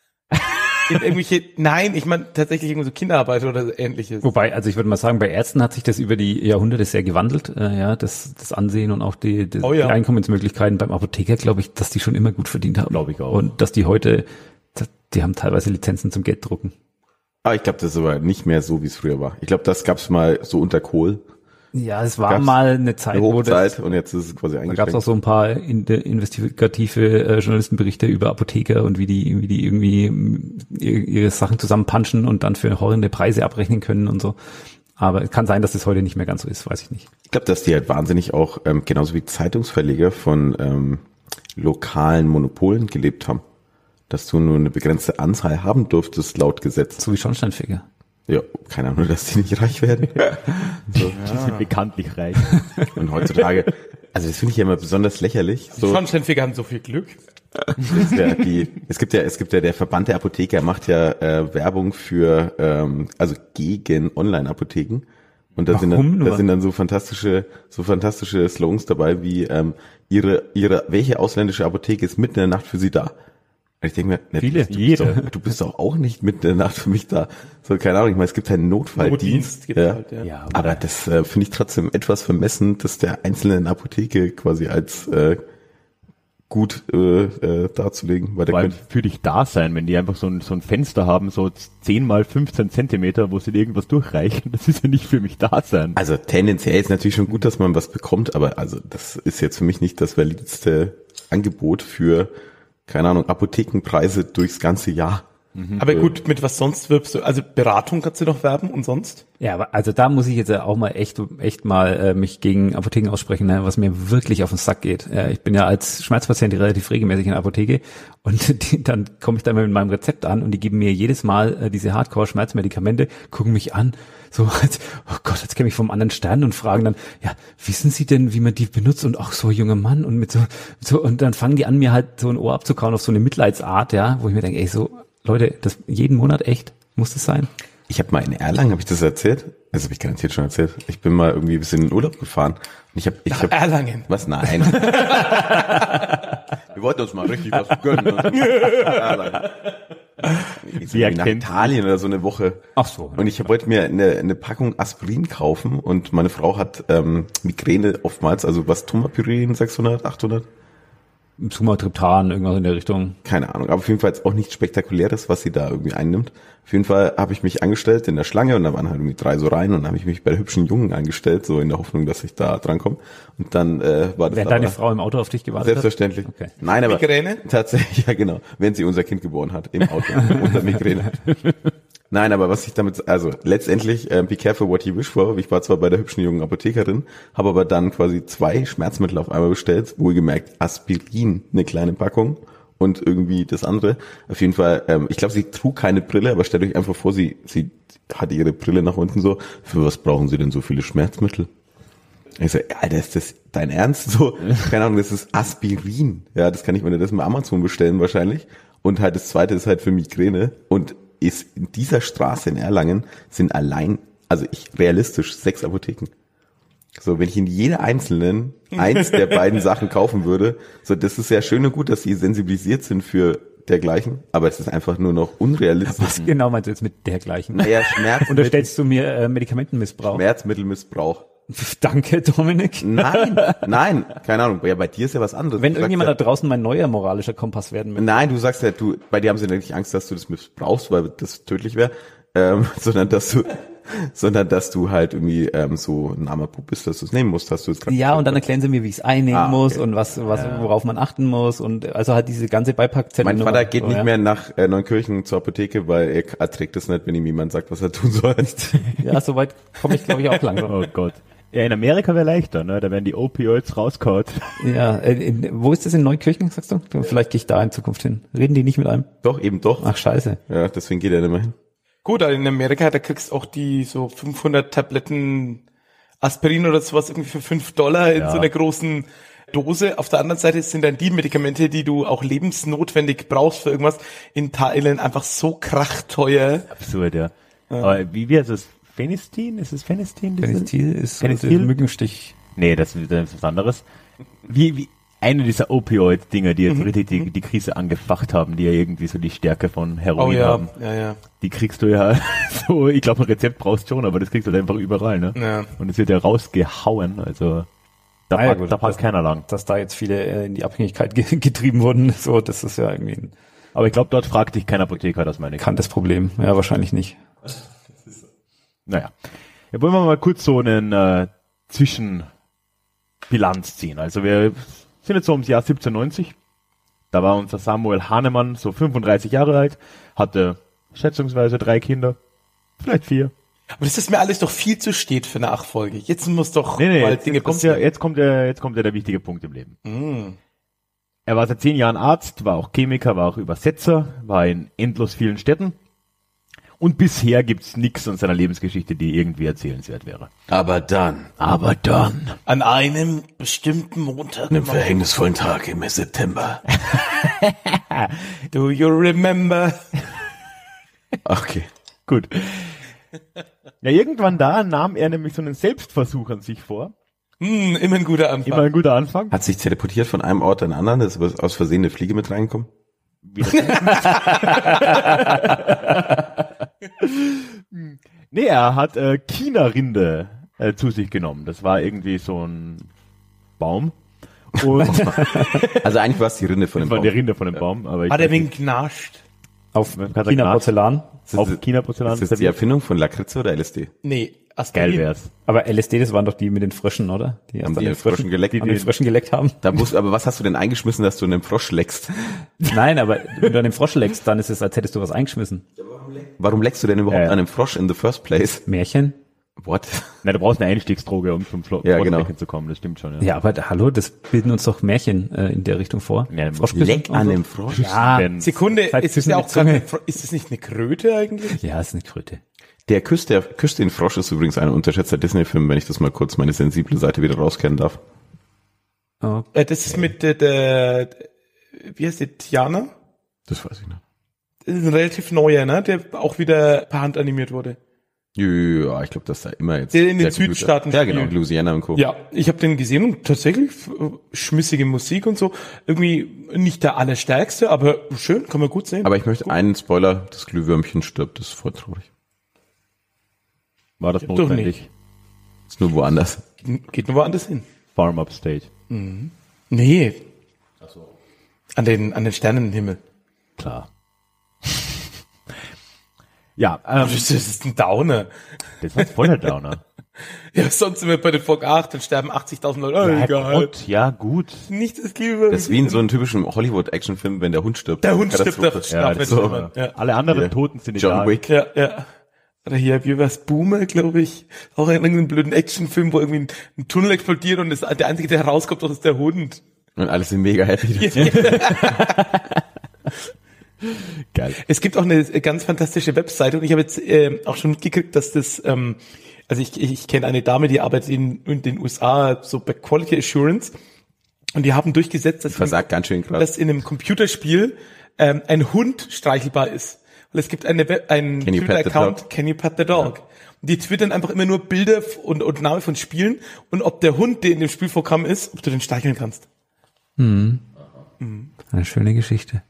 in irgendwelche, nein, ich meine tatsächlich irgendwie so Kinderarbeit oder ähnliches. Wobei, also ich würde mal sagen, bei Ärzten hat sich das über die Jahrhunderte sehr gewandelt, äh, ja, das, das Ansehen und auch die, die, Oh ja. die Einkommensmöglichkeiten. Beim Apotheker glaube ich, dass die schon immer gut verdient haben. Glaube ich auch. Und dass die heute, die haben teilweise Lizenzen zum Gelddrucken. Aber ich glaube, das ist aber nicht mehr so, wie es früher war. Ich glaube, das gab's mal so unter Kohl, Ja, es war Gab's mal eine Zeit, eine wo das, Hochzeit, und jetzt ist es quasi da gab es eingeschränkt. auch so ein paar in, investigative äh, Journalistenberichte über Apotheker und wie die, wie die irgendwie mm, ihre, ihre Sachen zusammenpunchen und dann für horrende Preise abrechnen können und so. Aber es kann sein, dass das heute nicht mehr ganz so ist, weiß ich nicht. Ich glaube, dass die halt wahnsinnig auch, ähm, genauso wie Zeitungsverleger, von ähm, lokalen Monopolen gelebt haben. Dass du nur eine begrenzte Anzahl haben durftest, laut Gesetz. So wie Schornsteinfeger. Ja, keine Ahnung, dass die nicht reich werden. So. Die sind bekanntlich reich. Und heutzutage, also das finde ich ja immer besonders lächerlich. So, Schornsteinfeger haben so viel Glück. Das ist ja die, es gibt ja, es gibt ja der Verband der Apotheker macht ja äh, Werbung für, ähm, also gegen Online-Apotheken. Und da sind dann, da sind dann so fantastische, so fantastische Slogans dabei wie ähm, ihre, ihre, welche ausländische Apotheke ist mitten in der Nacht für Sie da? Und ich denke mir, ne, Viele, du, bist jede. doch, du bist doch auch nicht mitten in der Nacht für mich da. So, keine Ahnung, ich meine, es gibt einen Notfalldienst. Notdienst gibt's Ja. halt, ja. Ja, aber, Aber das äh, finde ich trotzdem etwas vermessen, dass der einzelnen Apotheke quasi als äh, gut äh, äh, darzulegen, weil der vor allem könnte, für dich da sein, wenn die einfach so ein, so ein Fenster haben, so zehn mal fünfzehn Zentimeter, wo sie dir irgendwas durchreichen, das ist ja nicht für mich da sein. also tendenziell ist natürlich schon gut, dass man was bekommt, aber also das ist jetzt für mich nicht das valideste Angebot für, keine Ahnung, Apothekenpreise durchs ganze Jahr. Aber gut, mit was sonst wirbst du? Also Beratung kannst du noch werben und sonst? Ja, aber also da muss ich jetzt auch mal echt, echt mal äh, mich gegen Apotheken aussprechen, ne, was mir wirklich auf den Sack geht. Äh, ich bin ja als Schmerzpatient relativ regelmäßig in der Apotheke und die, dann komme ich dann mit meinem Rezept an und die geben mir jedes Mal äh, diese Hardcore-Schmerzmedikamente, gucken mich an, so als, oh Gott, jetzt käme ich vom anderen Stern und fragen dann, ja, wissen Sie denn, wie man die benutzt? Und auch so junger Mann und mit so, so und dann fangen die an, mir halt so ein Ohr abzukauen auf so eine Mitleidsart, ja, wo ich mir denke, ey, so Leute, das jeden Monat echt, muss das sein? Ich habe mal in Erlangen, habe ich das erzählt? Das habe ich garantiert schon erzählt. Ich bin mal irgendwie ein bisschen in den Urlaub gefahren. Und ich habe, ich Nach hab, Erlangen. Was? Nein. Wir wollten uns mal richtig was gönnen. Erlangen. Wie Nach erkennt- Italien oder so eine Woche. Ach so. Und ich wollte mir eine, eine Packung Aspirin kaufen und meine Frau hat ähm, Migräne oftmals, also was Tomapyrin, sechshundert, achthundert? Sumatriptan, irgendwas in der Richtung. Keine Ahnung, aber auf jeden Fall jetzt auch nichts Spektakuläres, was sie da irgendwie einnimmt. Auf jeden Fall habe ich mich angestellt in der Schlange und da waren halt irgendwie drei so rein und dann habe ich mich bei der hübschen Jungen angestellt, so in der Hoffnung, dass ich da drankomme. Und dann äh, war das Während aber deine Frau im Auto auf dich gewartet selbstverständlich. hat? Okay. Nein, aber Migräne? tatsächlich, ja genau, wenn sie unser Kind geboren hat, im Auto, unter Migräne. Nein, aber was ich damit, also letztendlich, äh, be careful what you wish for. Ich war zwar bei der hübschen jungen Apothekerin, habe aber dann quasi zwei Schmerzmittel auf einmal bestellt, wohlgemerkt Aspirin, eine kleine Packung und irgendwie das andere. Auf jeden Fall, ähm, ich glaube, sie trug keine Brille, aber stellt euch einfach vor, sie, sie hatte ihre Brille nach unten so. Für was brauchen sie denn so viele Schmerzmittel? Ich so, Alter, ist das dein Ernst? So, keine Ahnung, das ist Aspirin. Ja, das kann ich mir das mal Amazon bestellen wahrscheinlich. Und halt das zweite ist halt für Migräne und ist in dieser Straße in Erlangen sind allein, also ich realistisch sechs Apotheken. So, wenn ich in jeder einzelnen eins der beiden Sachen kaufen würde, so, das ist ja schön und gut, dass sie sensibilisiert sind für dergleichen, aber es ist einfach nur noch unrealistisch. Was genau meinst du jetzt mit dergleichen? Naja, Schmerzmittel, Unterstellst du mir äh, Medikamentenmissbrauch? Schmerzmittelmissbrauch. Danke, Dominik. Nein, nein, keine Ahnung. Ja, bei dir ist ja was anderes. Wenn Du sagst irgendjemand ja, da draußen mein neuer moralischer Kompass werden möchte. Nein, du sagst ja, du, bei dir haben sie nicht Angst, dass du das missbrauchst, weil das tödlich wäre, ähm, sondern dass du, sondern dass du halt irgendwie ähm, so ein armer Bub bist, dass du es nehmen musst, hast du es gerade. Ja, und dann erklären sie mir, wie ich es einnehmen Ah, okay. muss und was, was, worauf man achten muss und also halt diese ganze Beipackzettel. Mein Vater geht so, nicht ja. mehr nach äh, Neunkirchen zur Apotheke, weil er erträgt es nicht, wenn ihm jemand sagt, was er tun soll. Ja, soweit komme ich, glaube ich, auch langsam. Oh Gott. Ja, in Amerika wäre leichter, ne? Da werden die Opioids rausgehauen. Ja, äh, in, wo ist das in Neukirchen, sagst du? Vielleicht gehe ich da in Zukunft hin. Reden die nicht mit einem? Doch, eben doch. Ach, scheiße. Ja, deswegen geht er nicht mehr hin. Gut, also in Amerika, da kriegst auch die so fünfhundert Tabletten Aspirin oder sowas irgendwie für fünf Dollar in Ja. so einer großen Dose. Auf der anderen Seite sind dann die Medikamente, die du auch lebensnotwendig brauchst für irgendwas, in Thailand einfach so krachteuer. Absurd, ja. Aber wie, wie heißt es? Phenistin? Ist es Phenistin? dieses- Penicillin ist so Penicillin? der Mückenstich. Nee, das, das ist was anderes. Wie, wie, eine dieser Opioid-Dinger, die jetzt Mhm. richtig die, die Krise angefacht haben, die ja irgendwie so die Stärke von Heroin Oh ja, haben. ja, ja. Die kriegst du ja so, ich glaube, ein Rezept brauchst schon, aber das kriegst du halt einfach überall, ne? Ja. Und es wird ja rausgehauen, also da, Ah ja, packt, gut, da passt das- keiner lang. Dass da jetzt viele äh, in die Abhängigkeit ge getrieben wurden, so, das ist ja irgendwie ein Aber ich glaube, dort fragt dich kein Apotheker, das meine ich. bekanntes Problem. Ja, wahrscheinlich nicht. Naja. Ja, wollen wir mal kurz so einen äh, Zwischenbilanz ziehen. Also wir sind jetzt so ums Jahr siebzehnhundertneunzig. Da war unser Samuel Hahnemann so fünfunddreißig Jahre alt, hatte schätzungsweise drei Kinder, vielleicht vier. Aber das ist mir alles doch viel zu spät für Nachfolge. Jetzt muss doch Nee, nee, mal jetzt, Dinge jetzt, kommt ja, passieren. jetzt kommt ja, jetzt kommt ja der wichtige Punkt im Leben. Mm. Er war seit zehn Jahren Arzt, war auch Chemiker, war auch Übersetzer, war in endlos vielen Städten. Und bisher gibt's nichts an seiner Lebensgeschichte, die irgendwie erzählenswert wäre. Aber dann, Aber dann. An einem bestimmten Montag. einem verhängnisvollen Tag im September. Do you remember? Okay. Gut. Ja, irgendwann da nahm er nämlich so einen Selbstversuch an sich vor. Hm, immer ein guter Anfang. Immer ein guter Anfang. Hat sich teleportiert von einem Ort an den anderen, ist aber aus Versehen eine Fliege mit reingekommen? Nee, er hat äh, China-Rinde äh, zu sich genommen. Das war irgendwie so ein Baum. Und Also eigentlich war es die Rinde von dem das war Baum. die Rinde von dem Baum. Aber ich Hat er weiß wegen nicht, gnascht? Auf Man kann China sagen, Porzellan. auf das- China-Porzellan. Ist das die Erfindung von Lakritze oder L S D? Nee, Geil Aspirin. wär's. Aber L S D, das waren doch die mit den Fröschen, oder? Die Haben erst an die den Fröschen Fröschen geleckt? Die, die den Fröschen geleckt haben. Da musst, aber was hast du denn eingeschmissen, dass du einen Frosch leckst? Nein, aber wenn du an den Frosch leckst, dann ist es, als hättest du was eingeschmissen. Warum leckst du denn überhaupt Ja, ja. an einem Frosch in the first place? Märchen? What? Na, du brauchst eine Einstiegsdroge, um zum Flo- Ja, genau. Frostbecken zu kommen. Das stimmt schon. Ja. Ja, aber da, hallo, das bilden uns doch Märchen äh, in der Richtung vor. Ja, Froschküssen Leck und an so. dem Frosch? Ja, Denn Sekunde, Seit ist es Küssen ja mit auch gerade, Zunge. eine Fro- ist das nicht eine Kröte eigentlich? ja, ist eine Kröte. Der küsst, der küsst den Frosch ist übrigens ein unterschätzter Disney-Film, wenn ich das mal kurz meine sensible Seite wieder rauskennen darf. Oh, Äh, Das ist mit der, der, wie heißt die, Tiana? Das weiß ich nicht. Das ist ein relativ neuer, ne, der auch wieder per Hand animiert wurde. Ja, ich glaube, dass da immer jetzt... Der in den der Computer- Südstaaten Ja, genau, spielt. Louisiana und Co. Ja, ich habe den gesehen und tatsächlich äh, schmissige Musik und so. Irgendwie nicht der allerstärkste, aber schön, kann man gut sehen. Aber ich möchte einen Spoiler, das Glühwürmchen stirbt, das ist voll traurig. war das Doch notwendig? Ist nur woanders. Geht nur woanders hin. Farm Upstate. Nee. Ach so. An den, an den Sternenhimmel. Klar. Ja, ähm, Das ist ein Downer. das war voll der Downer. Ja, sonst sind wir bei der Folge acht, dann sterben achtzigtausend Leute. Oh, Ja, egal. Gott, ja, gut. Nicht das Glühwürmchen. Das ist wie in so einem typischen Hollywood-Actionfilm, wenn der Hund stirbt. Der Hund stirbt Katastrophe. doch. Ja, Schlaf das mit so. jemand. Ja. Alle anderen Ja. Toten sind John egal. Wick. Ja, ja. Oder hier, wie war's, Boomer, glaube ich. Auch in irgendeinem blöden Actionfilm, wo irgendwie ein, ein Tunnel explodiert und das, der Einzige, der herauskommt, das ist der Hund. Und alle sind mega happy. Geil. Es gibt auch eine ganz fantastische Webseite und ich habe jetzt äh, auch schon mitgekriegt, dass das, ähm, also ich, ich, ich kenne eine Dame, die arbeitet in, in den U S A so bei Quality Assurance und die haben durchgesetzt, dass, Versagt ganz schön krass. dass in einem Computerspiel ähm, ein Hund streichelbar ist. Und es gibt eine Web, einen Can you pet the Twitter-Account, dog? Can you pet the dog? Und die twittern einfach immer nur Bilder und, und Name von Spielen und ob der Hund, der in dem Spiel vorkam, ist, ob du den streicheln kannst. eine schöne Geschichte.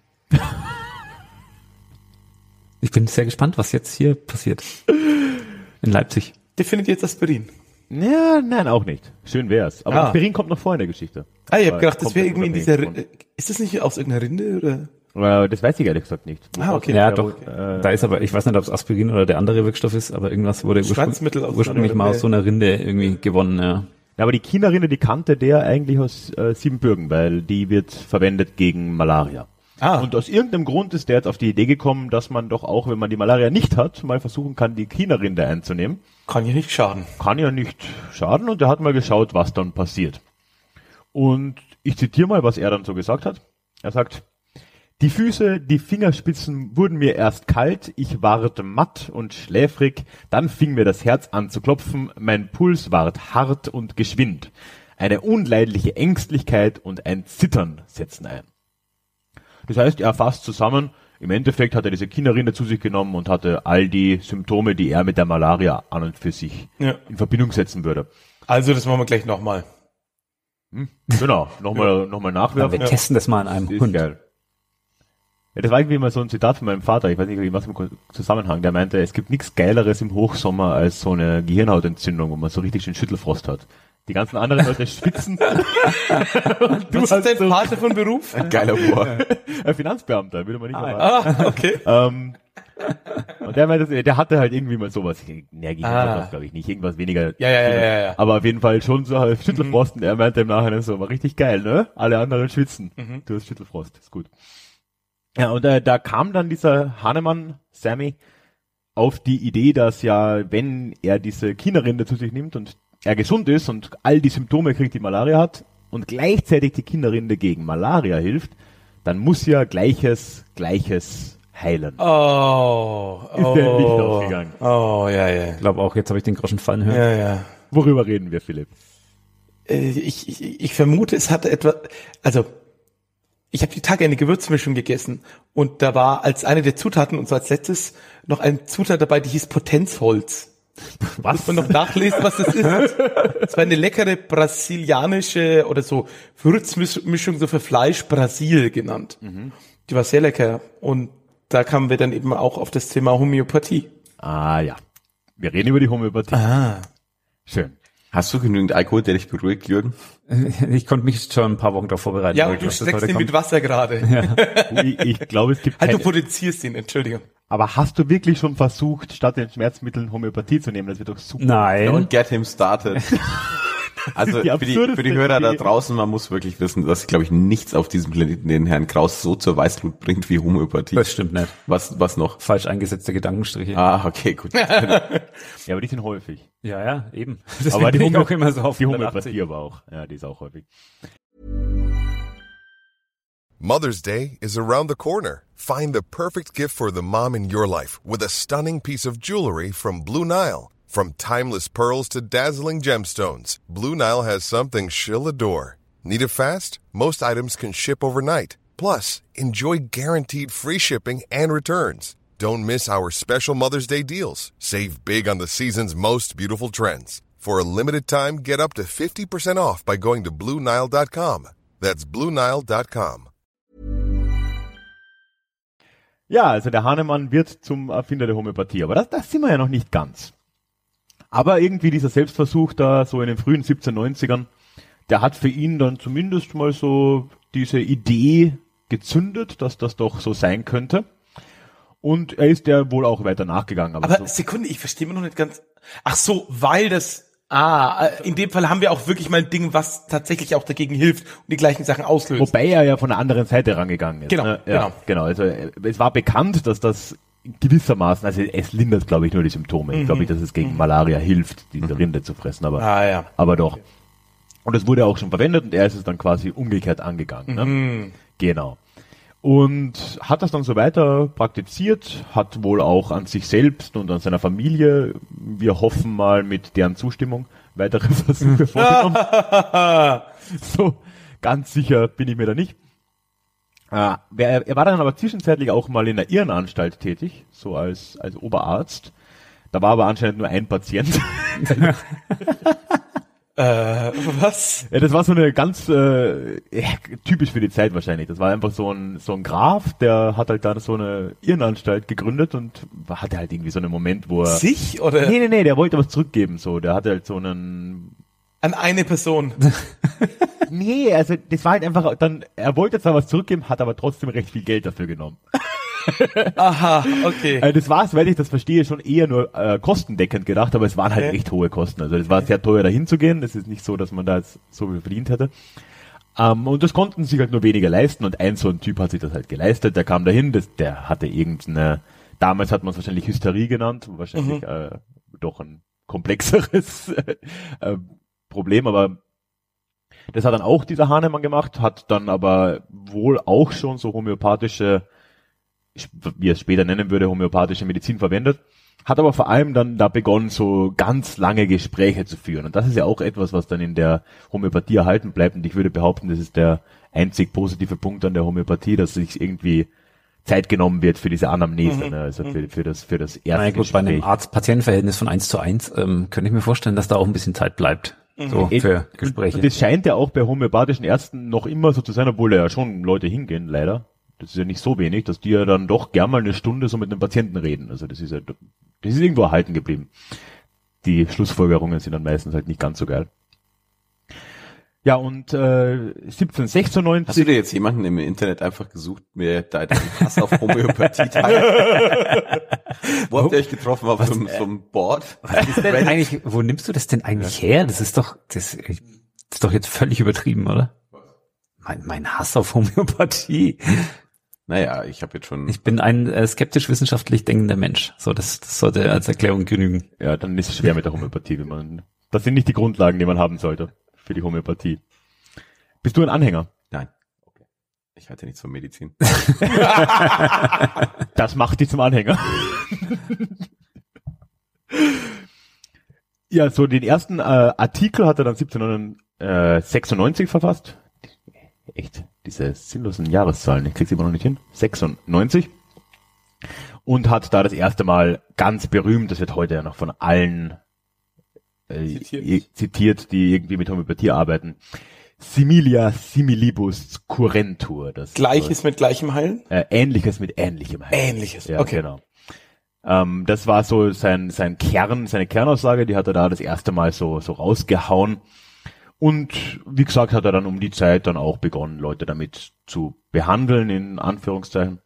Ich bin sehr gespannt, was jetzt hier passiert. In Leipzig. Der findet jetzt Aspirin. Ja, nein, auch nicht. Schön wär's. Aber Ah. Aspirin kommt noch vor in der Geschichte. Ah, ich habe Aber gedacht, das kommt wäre jetzt irgendwie in unabhängig dieser, Ri- ist das nicht aus irgendeiner Rinde oder? Äh, das weiß ich ehrlich gesagt nicht. Ah, okay. Ja, Ja, doch. äh, Da ist aber, ich weiß nicht, ob es Aspirin oder der andere Wirkstoff ist, aber irgendwas wurde Schwanzmittel aus ursprünglich einer mal aus Rinde. so einer Rinde irgendwie gewonnen, ja. Ja, aber die China-Rinde, die kannte der eigentlich aus äh, Siebenbürgen, weil die wird verwendet gegen Malaria. Ah. Und aus irgendeinem Grund ist der jetzt auf die Idee gekommen, dass man doch auch, wenn man die Malaria nicht hat, mal versuchen kann, die China-Rinde einzunehmen. Kann ja nicht schaden. Kann ja nicht schaden und er hat mal geschaut, was dann passiert. Und ich zitiere mal, was er dann so gesagt hat. Er sagt, die Füße, die Fingerspitzen wurden mir erst kalt, ich ward matt und schläfrig, dann fing mir das Herz an zu klopfen, mein Puls ward hart und geschwind. Eine unleidliche Ängstlichkeit und ein Zittern setzen ein. Das heißt, er fasst zusammen, im Endeffekt hat er diese China-Rinde zu sich genommen und hatte all die Symptome, die er mit der Malaria an und für sich Ja. in Verbindung setzen würde. Also, das machen wir gleich nochmal. Genau, nochmal noch mal Ja, nachwerfen. wir testen das mal an einem Ist Hund. geil. Ja, das war irgendwie mal so ein Zitat von meinem Vater, ich weiß nicht, was im Zusammenhang, der meinte, es gibt nichts Geileres im Hochsommer als so eine Gehirnhautentzündung, wo man so richtig schön Schüttelfrost hat. Die ganzen anderen Leute schwitzen. Du hast dein Vater von Beruf? Geiler Humor. Ein Finanzbeamter, würde man nicht erwarten. Ah, okay. Ähm, und der meinte, der hatte halt irgendwie mal sowas. Nee, Ah. glaube ich nicht. Irgendwas weniger. Ja, ja, ja, ja, ja. Aber auf jeden Fall schon so halt Schüttelfrost. Und er meinte im Nachhinein so, war richtig geil, ne? Alle anderen schwitzen. Mhm. Du hast Schüttelfrost, ist gut. Ja, und äh, da kam dann dieser Hahnemann, Sammy, auf die Idee, dass ja, wenn er diese China-Rinde zu sich nimmt und er gesund ist und all die Symptome kriegt, die Malaria hat, und gleichzeitig die China-Rinde gegen Malaria hilft, dann muss ja Gleiches, Gleiches heilen. Oh, Ist oh, der nicht aufgegangen. Oh, ja, ja. Ich glaube auch, jetzt habe ich den Groschen fallen hören. Ja, ja. Worüber reden wir, Philipp? Äh, Ich, ich, ich vermute, es hatte etwa, also ich habe die Tage eine Gewürzmischung gegessen und da war als eine der Zutaten und so als letztes noch eine Zutat dabei, die hieß Potenzholz. Was? Muss man noch nachlesen, was das ist? Es war eine leckere brasilianische oder so Würzmischung so für Fleisch, Brasil genannt. Mhm. Die war sehr lecker und da kamen wir dann eben auch auf das Thema Homöopathie. Ah ja, wir reden über die Homöopathie. Ah. Schön. Hast du genügend Alkohol, der dich beruhigt, Jürgen? Ich konnte mich schon ein paar Wochen darauf vorbereiten. Ja, und du streckst ihn mit Wasser gerade. Ja. Ich, ich glaube, es gibt Halt, keine... du potenzierst ihn, Entschuldigung. Aber hast du wirklich schon versucht, statt den Schmerzmitteln Homöopathie zu nehmen? Das wird doch super. Nein. Don't get him started. Also Die für die, für die Hörer da draußen, man muss wirklich wissen, dass, glaube ich, nichts auf diesem Planeten den Herrn Kraus so zur Weißglut bringt wie Homöopathie. Das stimmt nicht. Was, was noch? Falsch eingesetzte Gedankenstriche. Ah, okay, gut. Ja, aber die sind häufig. Ja, ja, eben. Aber die bin ich Homö- auch immer so auf Die hundertachtzig. Homöopathie aber auch. Ja, die ist auch häufig. Mother's Day is around the corner. Find the perfect gift for the mom in your life with a stunning piece of jewelry from Blue Nile. From timeless pearls to dazzling gemstones, Blue Nile has something she'll adore. Need it fast? Most items can ship overnight. Plus, enjoy guaranteed free shipping and returns. Don't miss our special Mother's Day deals. Save big on the season's most beautiful trends. For a limited time, get up to fifty percent off by going to Blue Nile dot com. That's Blue Nile dot com. Ja, also der Hahnemann wird zum Erfinder der Homöopathie. Aber das, das sind wir ja noch nicht ganz. Aber irgendwie dieser Selbstversuch da so in den frühen siebzehnhundertneunzigern, der hat für ihn dann zumindest mal so diese Idee gezündet, dass das doch so sein könnte. Und er ist ja wohl auch weiter nachgegangen. Aber, Aber so, Sekunde, ich verstehe mir noch nicht ganz. Ach so, weil das, ah, in dem Fall haben wir auch wirklich mal ein Ding, was tatsächlich auch dagegen hilft und die gleichen Sachen auslöst. wobei er ja von der anderen Seite rangegangen ist. Genau, ne? Ja, genau. genau. Also äh, es war bekannt, dass das gewissermaßen, also es lindert, glaube ich, nur die Symptome. Ich glaube nicht, dass es gegen Malaria hilft, diese Rinde zu fressen, aber, Ah, ja. aber doch. Und es wurde auch schon verwendet und er ist es dann quasi umgekehrt angegangen. Ne? Mhm. Genau. Und hat das dann so weiter praktiziert, hat wohl auch an sich selbst und an seiner Familie, wir hoffen mal mit deren Zustimmung, weitere Versuche vorgenommen. So, ganz sicher bin ich mir da nicht. Äh, er, er war dann aber zwischenzeitlich auch mal in der Irrenanstalt tätig, so als, als Oberarzt. Da war aber anscheinend nur ein Patient. Äh, was? Ja, das war so eine ganz äh, ja, typisch für die Zeit wahrscheinlich. Das war einfach so ein so ein Graf, der hat halt dann so eine Irrenanstalt gegründet und hatte halt irgendwie so einen Moment, wo er Sich oder nee nee nee, der wollte was zurückgeben, so, der hatte halt so einen an eine Person? nee, also das war halt einfach dann, er wollte zwar was zurückgeben, hat aber trotzdem recht viel Geld dafür genommen. Aha, okay. Also das war, soweit ich das verstehe, schon eher nur äh, kostendeckend gedacht, aber es waren halt Okay. echt hohe Kosten. Also es war sehr teuer dahin zu gehen. Das ist nicht so, dass man da jetzt so viel verdient hätte. Ähm, und das konnten sich halt nur weniger leisten und ein so ein Typ hat sich das halt geleistet. Der kam dahin, das, der hatte irgendeine, damals hat man es wahrscheinlich Hysterie genannt, wahrscheinlich Mhm. äh, doch ein komplexeres äh, Problem, aber das hat dann auch dieser Hahnemann gemacht, hat dann aber wohl auch schon so homöopathische, wie er es später nennen würde, homöopathische Medizin verwendet, hat aber vor allem dann da begonnen, so ganz lange Gespräche zu führen. Und das ist ja auch etwas, was dann in der Homöopathie erhalten bleibt. Und ich würde behaupten, das ist der einzig positive Punkt an der Homöopathie, dass sich irgendwie Zeit genommen wird für diese Anamnese, Mhm. ne? Also für, für das, für das erste Na gut, bei einem Gespräch. Arzt-Patient-Verhältnis von eins zu eins ähm, könnte ich mir vorstellen, dass da auch ein bisschen Zeit bleibt. So Mhm. für Gespräche. Und das scheint ja auch bei homöopathischen Ärzten noch immer so zu sein, obwohl da ja schon Leute hingehen, leider. Das ist ja nicht so wenig, dass die ja dann doch gern mal eine Stunde so mit einem Patienten reden. Also das ist ja, das ist irgendwo erhalten geblieben. Die Schlussfolgerungen sind dann meistens halt nicht ganz so geil. Ja, und äh, siebzehnhundertsechsundneunzig... Hast du dir jetzt jemanden im Internet einfach gesucht, mir da den Hass auf Homöopathie teilt? Wo habt ihr euch getroffen? Auf so, einem- so einem Board? Was ist denn eigentlich, wo nimmst du das denn eigentlich her? Das ist doch, das, das ist doch jetzt völlig übertrieben, oder? Mein, mein Hass auf Homöopathie. Naja, ich habe jetzt schon... Ich bin ein äh, skeptisch wissenschaftlich denkender Mensch. So, das, das sollte als Erklärung genügen. Ja, dann ist es schwer mit der Homöopathie, wenn man... Das sind nicht die Grundlagen, die man haben sollte für die Homöopathie. Bist du ein Anhänger? Nein. Ich halte nichts von Medizin. Das macht die zum Anhänger. Ja, so den ersten äh, Artikel hat er dann siebzehnhundertsechsundneunzig verfasst. Echt, diese sinnlosen Jahreszahlen, ich krieg sie immer noch nicht hin. sechsundneunzig. Und hat da das erste Mal ganz berühmt, das wird heute ja noch von allen äh, zitiert. zitiert, die irgendwie mit Homöopathie arbeiten. Similia similibus curentur. Das Gleiches so, mit gleichem Heilen? Äh, Ähnliches mit ähnlichem Heilen. Ähnliches, ja, okay. Genau. Ähm, das war so sein sein Kern, seine Kernaussage, die hat er da das erste Mal so so rausgehauen. Und wie gesagt, hat er dann um die Zeit dann auch begonnen, Leute damit zu behandeln, in Anführungszeichen.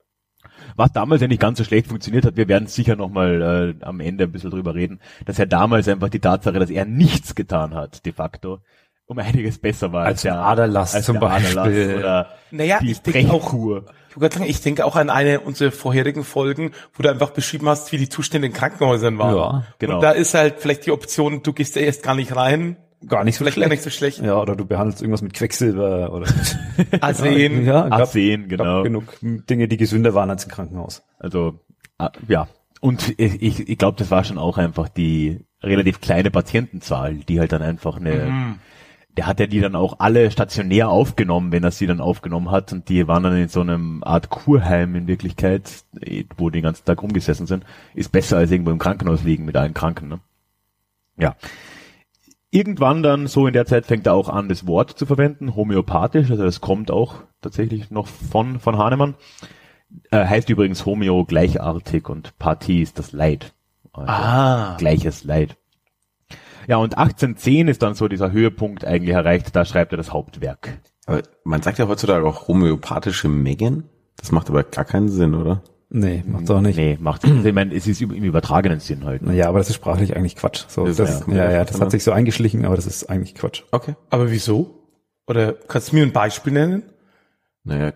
Was damals ja nicht ganz so schlecht funktioniert hat, wir werden sicher nochmal äh, am Ende ein bisschen drüber reden, dass ja damals einfach die Tatsache, dass er nichts getan hat, de facto, um einiges besser war. Als der Aderlass als zum der Beispiel. Aderlass oder naja, die ich denke auch, Brechkur. ich wollte sagen, ich denke auch an eine unserer vorherigen Folgen, wo du einfach beschrieben hast, wie die Zustände in Krankenhäusern waren. Ja, genau. Und da ist halt vielleicht die Option, du gehst ja erst gar nicht rein. Gar nicht so vielleicht schlecht. Gar nicht so schlecht. Ja, oder du behandelst irgendwas mit Quecksilber oder Arsen. ja, gab, Arsen, genau. Gab genug Dinge, die gesünder waren als im Krankenhaus. Also, ja. Und ich, ich glaube, das war schon auch einfach die relativ kleine Patientenzahl, die halt dann einfach eine, mhm. der hat ja die dann auch alle stationär aufgenommen, wenn er sie dann aufgenommen hat, und die waren dann in so einem Art Kurheim in Wirklichkeit, wo die den ganzen Tag rumgesessen sind, ist besser als irgendwo im Krankenhaus liegen mit allen Kranken, ne? Ja. Irgendwann dann, so in der Zeit, fängt er auch an, das Wort zu verwenden, homöopathisch, also das kommt auch tatsächlich noch von, von Hahnemann. Äh, heißt übrigens Homeo gleichartig und Pathie ist das Leid. Also ah. Gleiches Leid. Ja, und achtzehnhundertzehn ist dann so dieser Höhepunkt eigentlich erreicht, da schreibt er das Hauptwerk. Aber man sagt ja heutzutage auch homöopathische Mengen. Das macht aber gar keinen Sinn, oder? Nee, macht's auch nicht. Nee, macht nicht. Ich meine, es ist im übertragenen Sinn halt. Ne? Ja, aber das ist sprachlich eigentlich Quatsch. So, das, das, ja, ja, ja, das hat sich so eingeschlichen, aber das ist eigentlich Quatsch. Okay. Aber wieso? Oder kannst du mir ein Beispiel nennen? Naja,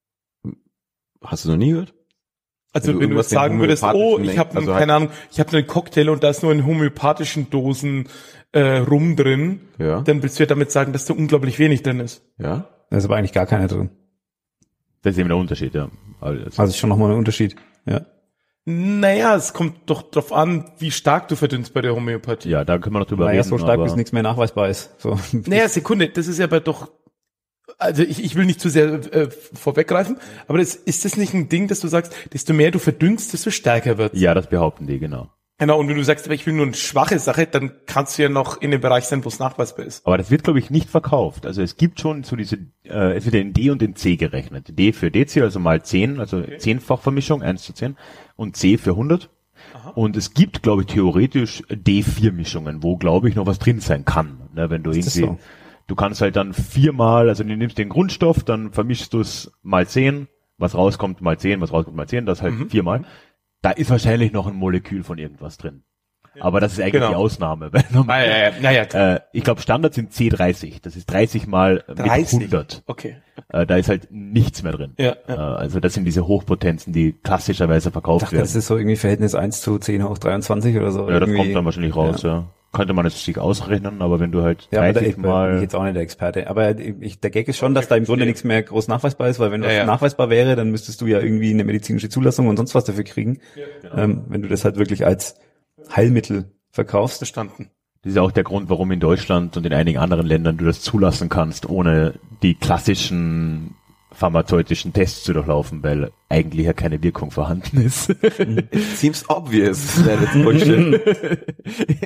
hast du noch nie gehört? Also wenn, wenn du jetzt sagen würdest, oh, ich habe, also keine Ahnung, ich habe einen Cocktail und da ist nur in homöopathischen Dosen äh, Rum drin, ja. Dann willst du ja damit sagen, dass da unglaublich wenig drin ist. Ja. Da ist aber eigentlich gar keine drin. Das ist eben der Unterschied, ja. Also ist schon nochmal ein Unterschied, ja. Naja, es kommt doch drauf an, wie stark du verdünnst bei der Homöopathie. Ja, da können wir noch drüber naja, reden. so stark, bis nichts mehr nachweisbar ist. So. Naja, Sekunde, das ist ja aber doch, also ich, ich will nicht zu sehr äh, vorweggreifen, aber das, ist das nicht ein Ding, dass du sagst, desto mehr du verdünnst, desto stärker wird's? Ja, das behaupten die, genau. Genau, und wenn du sagst, aber ich will nur eine schwache Sache, dann kannst du ja noch in dem Bereich sein, wo es nachweisbar ist. Aber das wird, glaube ich, nicht verkauft. Also es gibt schon so diese, äh, es wird ja in D und in C gerechnet. D für Dezi, also mal zehn, also okay. zehnfach-Vermischung, eins zu zehn, und C für hundert. Aha. Und es gibt, glaube ich, theoretisch D vier Mischungen, wo, glaube ich, noch was drin sein kann. Ne, wenn du ist irgendwie, so? Du kannst halt dann viermal, also du nimmst den Grundstoff, dann vermischst du es mal zehn, was rauskommt mal zehn, was rauskommt mal zehn, das halt mhm. viermal. Da ist wahrscheinlich noch ein Molekül von irgendwas drin. Ja. Aber das ist eigentlich genau. die Ausnahme. Weil normal, ah, ja, ja. Ja, ja, äh, ich glaube, Standard sind C dreißig. Das ist dreißig mal dreißig mit hundert. Okay. Äh, da ist halt nichts mehr drin. Ja, ja. Äh, also das sind diese Hochpotenzen, die klassischerweise verkauft ich dachte, werden. Das ist so irgendwie Verhältnis eins zu zehn hoch dreiundzwanzig oder so. Ja, das irgendwie. kommt dann wahrscheinlich raus, ja. ja. Könnte man jetzt sich ausrechnen, aber wenn du halt ja, dreißig aber mal... Ich bin jetzt auch nicht der Experte. Aber ich, der Gag ist schon, dass da im Grunde nichts mehr groß nachweisbar ist, weil wenn ja, das ja. nachweisbar wäre, dann müsstest du ja irgendwie eine medizinische Zulassung und sonst was dafür kriegen. Ja, genau. ähm, wenn du das halt wirklich als Heilmittel verkaufst. Verstanden. Das ist ja auch der Grund, warum in Deutschland und in einigen anderen Ländern du das zulassen kannst, ohne die klassischen pharmazeutischen Tests zu durchlaufen, weil eigentlich ja keine Wirkung vorhanden ist. Seems obvious. That it's bullshit.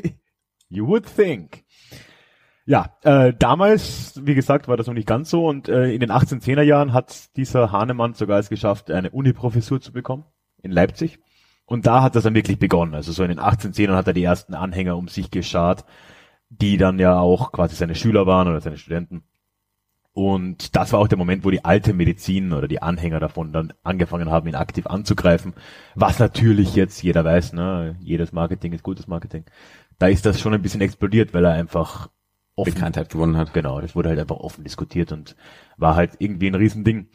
You would think. Ja, äh, damals, wie gesagt, war das noch nicht ganz so, und äh, in den achtzehnhundertzehner Jahren hat dieser Hahnemann sogar es geschafft, eine Uni-Professur zu bekommen in Leipzig. Und da hat das dann wirklich begonnen. Also so in den achtzehnhundertzehnern hat er die ersten Anhänger um sich geschart, die dann ja auch quasi seine Schüler waren oder seine Studenten. Und das war auch der Moment, wo die alte Medizin oder die Anhänger davon dann angefangen haben, ihn aktiv anzugreifen. Was natürlich jetzt jeder weiß, ne, jedes Marketing ist gutes Marketing. Da ist das schon ein bisschen explodiert, weil er einfach offen, Bekanntheit gewonnen hat. Genau, das wurde halt einfach offen diskutiert und war halt irgendwie ein Riesending.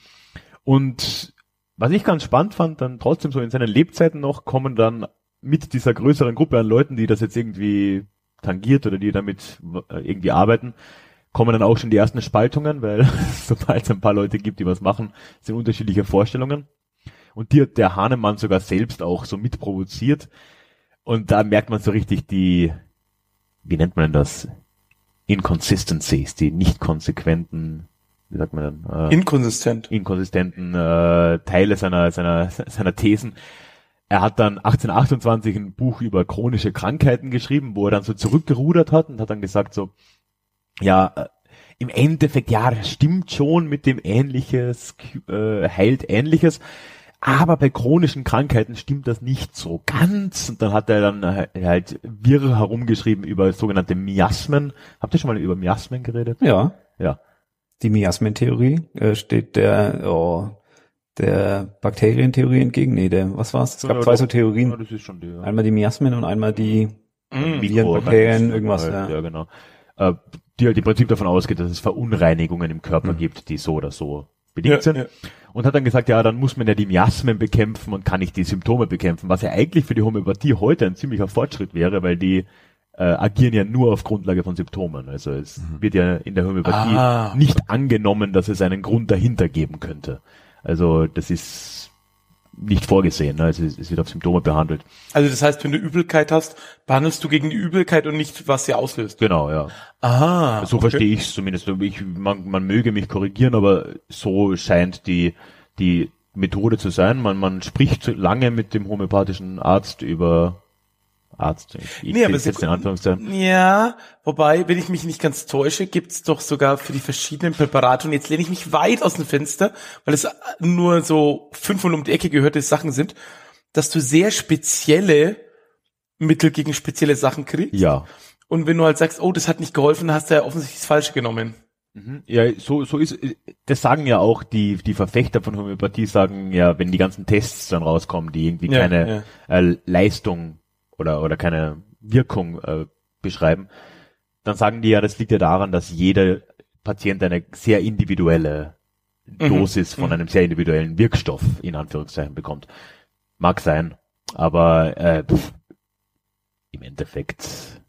Und was ich ganz spannend fand, dann trotzdem so in seinen Lebzeiten noch, kommen dann mit dieser größeren Gruppe an Leuten, die das jetzt irgendwie tangiert oder die damit irgendwie arbeiten, kommen dann auch schon die ersten Spaltungen, weil sobald es ein paar Leute gibt, die was machen, sind unterschiedliche Vorstellungen. Und die hat der Hahnemann sogar selbst auch so mitprovoziert. Und da merkt man so richtig die, wie nennt man denn das? Inconsistencies, die nicht konsequenten, wie sagt man dann? Äh, Inkonsistent. Inkonsistenten äh, Teile seiner, seiner, seiner Thesen. Er hat dann achtzehnhundertachtundzwanzig ein Buch über chronische Krankheiten geschrieben, wo er dann so zurückgerudert hat und hat dann gesagt so, ja, äh, im Endeffekt, ja, das stimmt schon mit dem Ähnliches, äh, heilt Ähnliches, aber bei chronischen Krankheiten stimmt das nicht so ganz. Und dann hat er dann halt wirr herumgeschrieben über sogenannte Miasmen. Habt ihr schon mal über Miasmen geredet? Ja. Ja. Die Miasmentheorie äh, steht der, oh, der Bakterientheorie entgegen. Nee, der, was war's? Es gab ja, zwei doch. so Theorien. Ja, das ist schon die, ja. Einmal die Miasmen und einmal die Mhm. Viren, Bakterien, irgendwas. Halt, Ja. ja, genau. Äh, die halt im Prinzip davon ausgeht, dass es Verunreinigungen im Körper Mhm. gibt, die so oder so bedingt Ja, sind. ja. Und hat dann gesagt, ja, dann muss man ja die Miasmen bekämpfen und kann nicht die Symptome bekämpfen, was ja eigentlich für die Homöopathie heute ein ziemlicher Fortschritt wäre, weil die äh, agieren ja nur auf Grundlage von Symptomen. Also es Mhm. wird ja in der Homöopathie Ah. nicht angenommen, dass es einen Grund dahinter geben könnte. Also das ist nicht vorgesehen, ne? Also es, es wird auf Symptome behandelt. Also das heißt, wenn du Übelkeit hast, behandelst du gegen die Übelkeit und nicht, was sie auslöst. Genau, ja. Aha. So okay. verstehe ich es zumindest. Ich, man, man möge mich korrigieren, aber so scheint die, die Methode zu sein. Man, man spricht lange mit dem homöopathischen Arzt über Arzt. Ich Nee, aber jetzt in Anführungszeichen. Ja, wobei, wenn ich mich nicht ganz täusche, gibt's doch sogar für die verschiedenen Präparate, und jetzt lehne ich mich weit aus dem Fenster, weil es nur so fünfmal um die Ecke gehörte Sachen sind, dass du sehr spezielle Mittel gegen spezielle Sachen kriegst. Ja. Und wenn du halt sagst, oh, das hat nicht geholfen, dann hast du ja offensichtlich das Falsche genommen. Ja, so, so ist, das sagen ja auch die, die Verfechter von Homöopathie sagen ja, wenn die ganzen Tests dann rauskommen, die irgendwie Ja, keine Äh, Leistung oder, oder keine Wirkung äh, beschreiben, dann sagen die ja, das liegt ja daran, dass jeder Patient eine sehr individuelle Dosis von Mhm. einem sehr individuellen Wirkstoff in Anführungszeichen bekommt. Mag sein, aber äh, pff, im Endeffekt.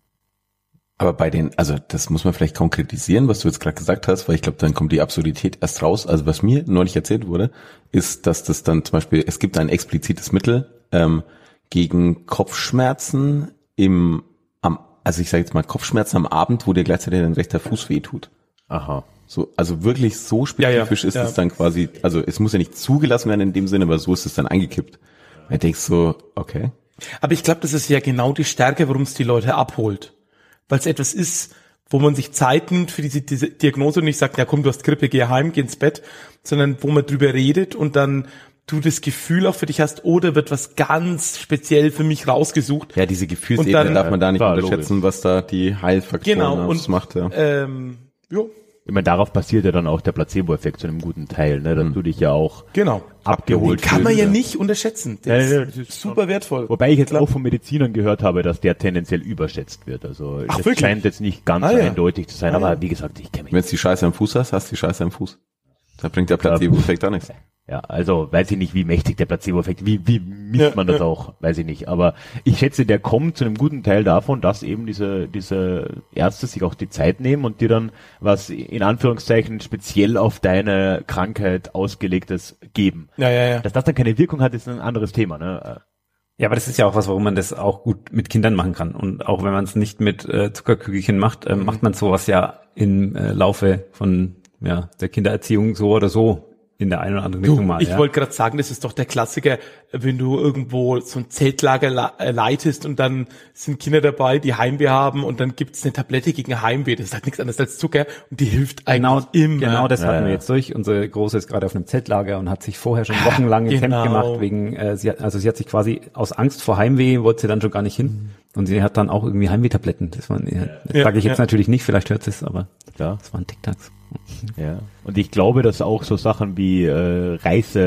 Aber bei den, also das muss man vielleicht konkretisieren, was du jetzt gerade gesagt hast, weil ich glaube, dann kommt die Absurdität erst raus. Also was mir neulich erzählt wurde, ist, dass das dann zum Beispiel, es gibt ein explizites Mittel ähm, gegen Kopfschmerzen im, am, also ich sage jetzt mal Kopfschmerzen am Abend, wo dir gleichzeitig dein rechter Fuß wehtut. Aha. So, also wirklich so spezifisch Ja, ja, ist ja. es dann quasi, also es muss ja nicht zugelassen werden in dem Sinne, aber so ist es dann eingekippt. Da denkst so, okay. Aber ich glaube, das ist ja genau die Stärke, warum es die Leute abholt. Weil es etwas ist, wo man sich Zeit nimmt für diese, diese Diagnose und nicht sagt, ja komm, du hast Grippe, geh heim, geh ins Bett, sondern wo man drüber redet und dann du das Gefühl auch für dich hast, oder wird was ganz speziell für mich rausgesucht. Ja, diese Gefühlsebene Und dann- darf man da nicht Klar, unterschätzen, was da die Heilfaktoren Genau, und ausmacht. Ja. ähm, jo, Ich meine, darauf basiert ja dann auch der Placebo-Effekt zu einem guten Teil, ne, dass du dich ja auch genau. abgeholt Kann man fühlst, ja ne? nicht unterschätzen. Der Ja, ja, ist das ist super wertvoll. Wobei ich jetzt Klar. auch von Medizinern gehört habe, dass der tendenziell überschätzt wird. Also Ach, das wirklich? scheint jetzt nicht ganz Ah, ja. eindeutig zu sein, Ah, aber ja. wie gesagt, ich kenne mich Wenn du die Scheiße am Fuß hast, hast du die Scheiße am Fuß. Da bringt der Placebo-Effekt auch nichts. Ja, also weiß ich nicht, wie mächtig der Placebo-Effekt, wie, wie misst Ja, man das ja. auch, weiß ich nicht. Aber ich schätze, der kommt zu einem guten Teil davon, dass eben diese, diese Ärzte sich auch die Zeit nehmen und dir dann was in Anführungszeichen speziell auf deine Krankheit ausgelegtes geben. Ja, ja, ja. Dass das dann keine Wirkung hat, ist ein anderes Thema, ne? Ja, aber das ist ja auch was, warum man das auch gut mit Kindern machen kann. Und auch wenn man es nicht mit äh, Zuckerkügelchen macht, äh, macht man sowas ja im äh, Laufe von ja der Kindererziehung so oder so in der einen oder anderen Richtung mal. Ich ja. wollte gerade sagen, das ist doch der Klassiker, wenn du irgendwo so ein Zeltlager la- äh, leitest und dann sind Kinder dabei, die Heimweh haben und dann gibt's eine Tablette gegen Heimweh. Das ist halt nichts anderes als Zucker und die hilft Genau, eigentlich immer. genau, das Ja, hatten ja. wir jetzt durch. Unsere Große ist gerade auf einem Zeltlager und hat sich vorher schon wochenlang ins genau. Hemd gemacht wegen, äh, sie hat, also sie hat sich quasi aus Angst vor Heimweh wollte sie dann schon gar nicht hin. Und sie hat dann auch irgendwie Heimwehtabletten. Das waren, das Ja, sage ich jetzt ja. natürlich nicht, vielleicht hört sie es, aber Klar. das waren Tic-Tacs. Ja. Und ich glaube, dass auch so Sachen wie äh,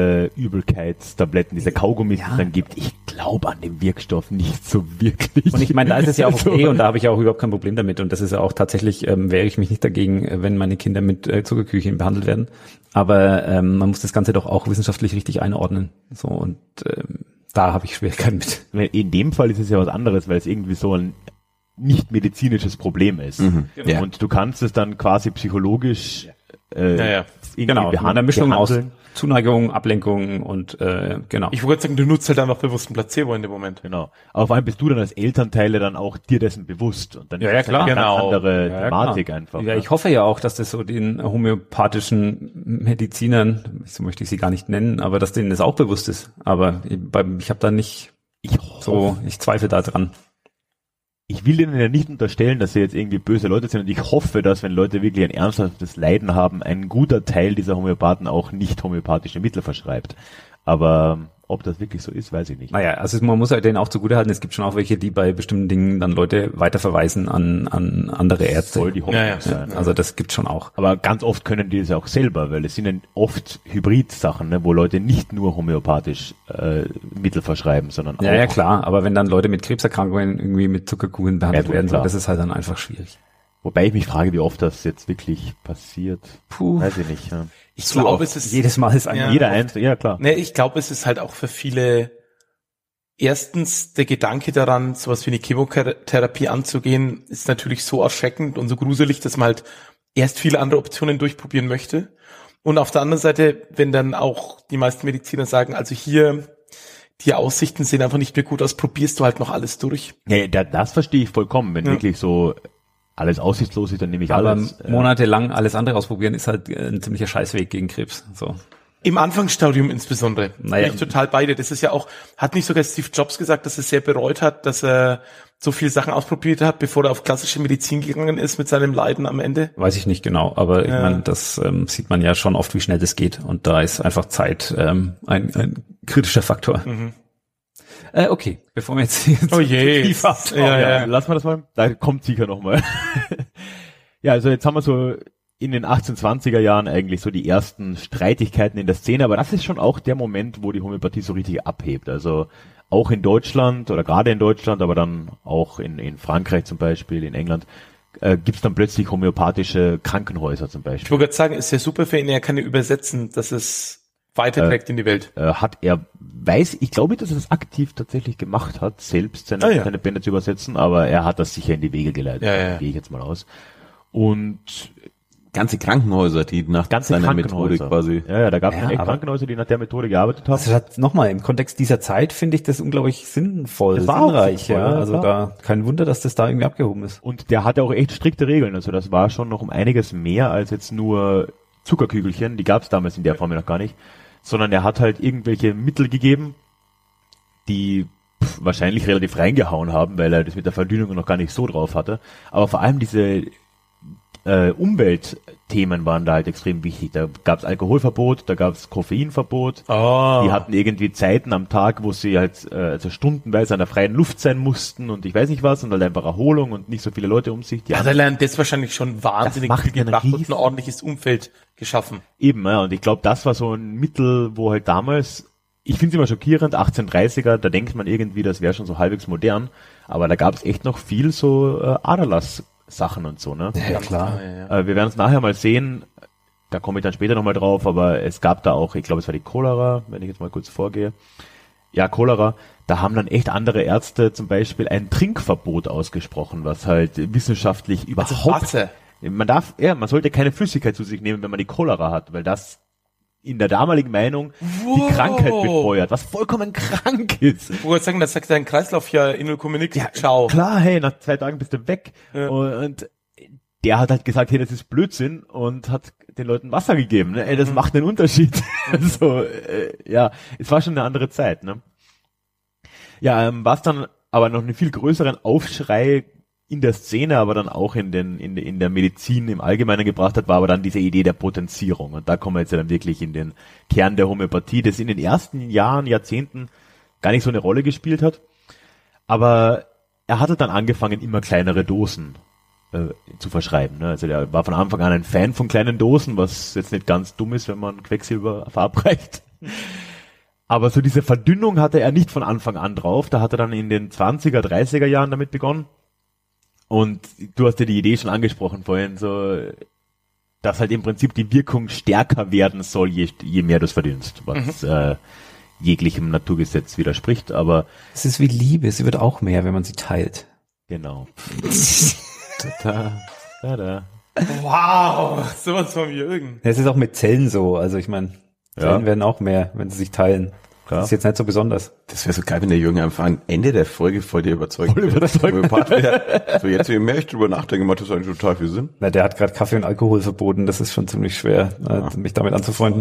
Reiseübelkeitstabletten, diese Kaugummis, die es dann gibt, ich glaube an den Wirkstoff nicht so wirklich. Und ich meine, da ist es ja auch okay Also, und da habe ich auch überhaupt kein Problem damit. Und das ist ja auch tatsächlich, ähm, wehre ich mich nicht dagegen, äh, wenn meine Kinder mit äh, Zuckerkügelchen behandelt werden. Aber ähm, man muss das Ganze doch auch wissenschaftlich richtig einordnen. So und ähm, da habe ich Schwierigkeiten mit. in dem Fall ist es ja was anderes, weil es irgendwie so ein nicht medizinisches Problem ist. Mhm. Ja. Und du kannst es dann quasi psychologisch äh, Ja, ja. irgendwie Genau, behandeln, eine Mischung aus behandeln. Zuneigung, Ablenkung und äh, genau. Ich wollte sagen, du nutzt halt einfach bewusst ein Placebo in dem Moment. Genau. Aber vor allem bist du dann als Elternteile dann auch dir dessen bewusst. Und dann Ja, ja, ist das klar. eine ganz Genau. andere Ja, Thematik klar. einfach. Ja, ne? ich hoffe ja auch, dass das so den homöopathischen Medizinern, so möchte ich sie gar nicht nennen, aber dass denen das auch bewusst ist. Aber ich, beim- ich habe da nicht Ich hoffe, so, ich zweifle da dran. ich will ihnen ja nicht unterstellen, dass sie jetzt irgendwie böse Leute sind und ich hoffe, dass wenn Leute wirklich ein ernsthaftes Leiden haben, ein guter Teil dieser Homöopathen auch nicht homöopathische Mittel verschreibt. Aber ob das wirklich so ist, weiß ich nicht. Naja, also man muss halt denen auch zugutehalten, es gibt schon auch welche, die bei bestimmten Dingen dann Leute weiterverweisen an, an andere Ärzte. Soll die Hoffnung Ja, ja. sein. Also das gibt schon auch. Aber ganz oft können die das ja auch selber, weil es sind ja oft Hybrid-Sachen, ne, wo Leute nicht nur homöopathisch äh, Mittel verschreiben, sondern Ja, auch. ja, klar, aber wenn dann Leute mit Krebserkrankungen irgendwie mit Zuckerkuren behandelt Ja, gut, werden, so, klar. das ist halt dann einfach schwierig. Wobei ich mich frage, wie oft das jetzt wirklich passiert. Puh. Weiß ich nicht. Ja. Ich Zu glaube, oft. es ist Jedes Mal ist ein Ja. Jeder eins, ja klar. Ne, ich glaube, es ist halt auch für viele erstens der Gedanke daran, sowas wie eine Chemotherapie anzugehen, ist natürlich so erschreckend und so gruselig, dass man halt erst viele andere Optionen durchprobieren möchte. Und auf der anderen Seite, wenn dann auch die meisten Mediziner sagen, also hier, die Aussichten sehen einfach nicht mehr gut aus, probierst du halt noch alles durch. Nee, da, das verstehe ich vollkommen. Wenn Ja. wirklich so alles aussichtslos ist, dann nehme ich Aber alles. äh, monatelang alles andere ausprobieren ist halt äh, ein ziemlicher Scheißweg gegen Krebs. So. Im Anfangsstadium insbesondere. Naja. Bin ich total beide. Das ist ja auch, hat nicht sogar Steve Jobs gesagt, dass er sehr bereut hat, dass er so viele Sachen ausprobiert hat, bevor er auf klassische Medizin gegangen ist mit seinem Leiden am Ende? Weiß ich nicht genau, aber ich Ja. meine, das ähm, sieht man ja schon oft, wie schnell das geht. Und da ist einfach Zeit ähm, ein, ein kritischer Faktor. Mhm. Äh, okay, bevor wir jetzt, jetzt Oh je. tief abtauchen. Ja, ja. Ja, lassen wir das mal. Da kommt sicher noch mal. Ja, also jetzt haben wir so in den achtzehnhundertzwanziger Jahren eigentlich so die ersten Streitigkeiten in der Szene, aber das ist schon auch der Moment, wo die Homöopathie so richtig abhebt. Also auch in Deutschland oder gerade in Deutschland, aber dann auch in, in Frankreich zum Beispiel, in England, äh, gibt's dann plötzlich homöopathische Krankenhäuser zum Ich Beispiel. wollte gerade sagen, ist ja super für ihn, er kann ja übersetzen, dass es weiterträgt in die Welt. Äh, hat er, weiß, ich glaube, dass er das aktiv tatsächlich gemacht hat, selbst seine, Ah, ja. seine Bände zu übersetzen, aber er hat das sicher in die Wege geleitet, Ja, ja. gehe ich jetzt mal aus. Und Ganze Krankenhäuser, die nach ganze seiner Methode Krankenhäuser. quasi. Ja, ja, da gab es Ja, echt aber- Krankenhäuser, die nach der Methode gearbeitet haben. Also hat nochmal im Kontext dieser Zeit finde ich das unglaublich sinnvoll, Das war auch sinnreich, sinnvoll, ja. ja, Also klar. da kein Wunder, dass das da irgendwie abgehoben ist. Und der hatte auch echt strikte Regeln. Also das war schon noch um einiges mehr als jetzt nur Zuckerkügelchen. Die gab es damals in der Form ja noch gar nicht. Sondern er hat halt irgendwelche Mittel gegeben, die pff, wahrscheinlich relativ reingehauen haben, weil er das mit der Verdünnung noch gar nicht so drauf hatte. Aber vor allem diese äh, Umweltthemen waren da halt extrem wichtig. Da gab es Alkoholverbot, da gab es Koffeinverbot. Oh. Die hatten irgendwie Zeiten am Tag, wo sie halt äh, also stundenweise an der freien Luft sein mussten und ich weiß nicht was und halt einfach Erholung und nicht so viele Leute um sich. Die Ja, haben da lernt das wahrscheinlich schon wahnsinnig macht viel einen gebracht und ein riesen- ordentliches Umfeld geschaffen. eben, ja, und ich glaube, das war so ein Mittel, wo halt damals, ich finde es immer schockierend, achtzehnhundertdreißiger, da denkt man irgendwie, das wäre schon so halbwegs modern, aber da gab es echt noch viel so äh, Aderlass-Sachen und so, ne? Ja, klar. Ja, ja. Äh, wir werden es nachher mal sehen, da komme ich dann später nochmal drauf, aber es gab da auch, ich glaube, es war die Cholera, wenn ich jetzt mal kurz vorgehe. Ja, Cholera, da haben dann echt andere Ärzte zum Beispiel ein Trinkverbot ausgesprochen, was halt wissenschaftlich überhaupt... Wasser. Man darf, ja, man sollte keine Flüssigkeit zu sich nehmen, wenn man die Cholera hat, weil das in der damaligen Meinung Wow. die Krankheit befeuert, was vollkommen krank ist. Ich wollte sagen, das sagt dein Kreislauf ja in null nix. Ciao. Klar, hey, nach zwei Tagen bist du weg. Ja. Und, und der hat halt gesagt, hey, das ist Blödsinn und hat den Leuten Wasser gegeben. Ne? Ey, das Mhm. macht einen Unterschied. so, äh, ja, es war schon eine andere Zeit. Ne? Ja, ähm, was dann aber noch einen viel größeren Aufschrei in der Szene, aber dann auch in den in, in der Medizin im Allgemeinen gebracht hat, war aber dann diese Idee der Potenzierung. Und da kommen wir jetzt ja dann wirklich in den Kern der Homöopathie, das in den ersten Jahren, Jahrzehnten gar nicht so eine Rolle gespielt hat. Aber er hatte dann angefangen, immer kleinere Dosen äh, zu verschreiben. Ne? Also der war von Anfang an ein Fan von kleinen Dosen, was jetzt nicht ganz dumm ist, wenn man Quecksilber verabreicht. Aber so diese Verdünnung hatte er nicht von Anfang an drauf. Da hat er dann in den zwanziger, dreißiger Jahren damit begonnen. Und du hast ja die Idee schon angesprochen vorhin, so, dass halt im Prinzip die Wirkung stärker werden soll, je, je mehr du es verdünnst, was mhm. äh, jeglichem Naturgesetz widerspricht, aber Es ist wie Liebe, sie wird auch mehr, wenn man sie teilt. Genau. Da. Tada. Wow, sowas von Jürgen. Es ist auch mit Zellen so. Also ich meine, Zellen Ja. werden auch mehr, wenn sie sich teilen. Klar. Das ist jetzt nicht so besonders. Das wäre so geil, wenn der Jürgen einfach am Ende der Folge voll dir überzeugt wird. So jetzt, je mehr ich drüber nachdenke, macht das eigentlich total viel Sinn. Na, der hat gerade Kaffee und Alkohol verboten. Das ist schon ziemlich schwer, Ja. äh, mich damit anzufreunden.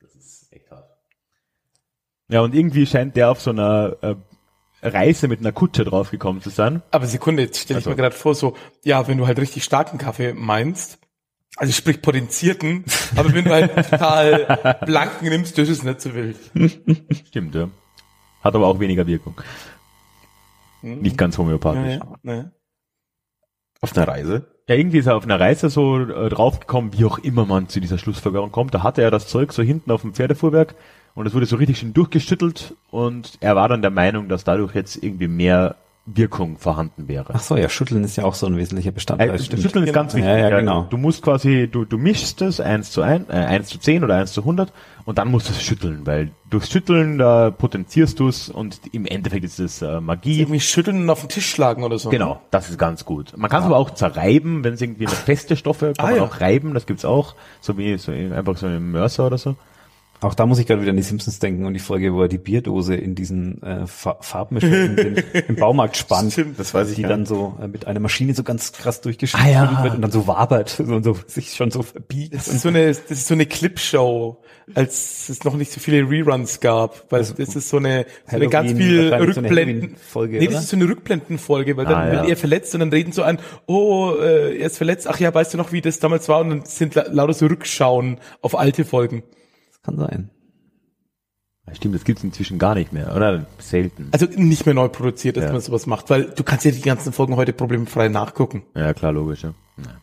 Ja, und irgendwie scheint der auf so einer äh, Reise mit einer Kutsche draufgekommen zu sein. Aber Sekunde, jetzt stelle ich Also. mir gerade vor, so, ja, wenn du halt richtig starken Kaffee meinst, also sprich potenzierten, aber wenn du halt total blanken nimmst, das ist nicht so wild. Stimmt, ja. Hat aber auch weniger Wirkung. Nicht ganz Ja, homöopathisch. ja, ne. Auf einer Reise. Ja, irgendwie ist er auf einer Reise so äh, draufgekommen, wie auch immer man zu dieser Schlussfolgerung kommt. Da hatte er das Zeug so hinten auf dem Pferdefuhrwerk und es wurde so richtig schön durchgeschüttelt und er war dann der Meinung, dass dadurch jetzt irgendwie mehr Wirkung vorhanden wäre. Ach so, ja, Schütteln ist ja auch so ein wesentlicher Bestandteil. Äh, stimmt. Schütteln ist ganz wichtig. Ja, ja, genau. Du musst quasi, du, du mischst es eins zu ein, äh, eins zu zehn oder eins zu hundert und dann musst du es schütteln, weil durchs Schütteln, da potenzierst du es und im Endeffekt ist es äh, Magie. Irgendwie schütteln und auf den Tisch schlagen oder so. Genau, das ist ganz gut. Man kann es aber auch zerreiben, wenn es irgendwie eine feste Stoffe, kann Ah, man ja. auch reiben, das gibt's auch, so wie so einfach so ein Mörser oder so. Auch da muss ich gerade wieder an die Simpsons denken und die Folge, wo er die Bierdose in diesen äh, Fa- Farbmischer in den, im Baumarkt spannt. Stimmt, das weiß ich Die ja. dann so äh, mit einer Maschine so ganz krass durchgeschüttelt Ah, ja. wird und dann so wabert und so sich schon so verbiegt. Das ist so eine, das ist so eine Clipshow, als es noch nicht so viele Reruns gab, weil das ist so eine, so eine ganz Halloween, viel wahrscheinlich so eine Rückblenden. Halloween-Folge, Nee, das oder? ist so eine Rückblendenfolge, weil dann Ah, wird ja. er verletzt und dann reden so an, oh, äh, er ist verletzt, ach ja, weißt du noch, wie das damals war? Und dann sind la lauter so Rückschauen auf alte Folgen. Das kann sein. Ja, stimmt, das gibt's inzwischen gar nicht mehr, oder? Selten. Also nicht mehr neu produziert, dass Ja. man sowas macht, weil du kannst ja die ganzen Folgen heute problemfrei nachgucken. Ja, klar, logisch, ja.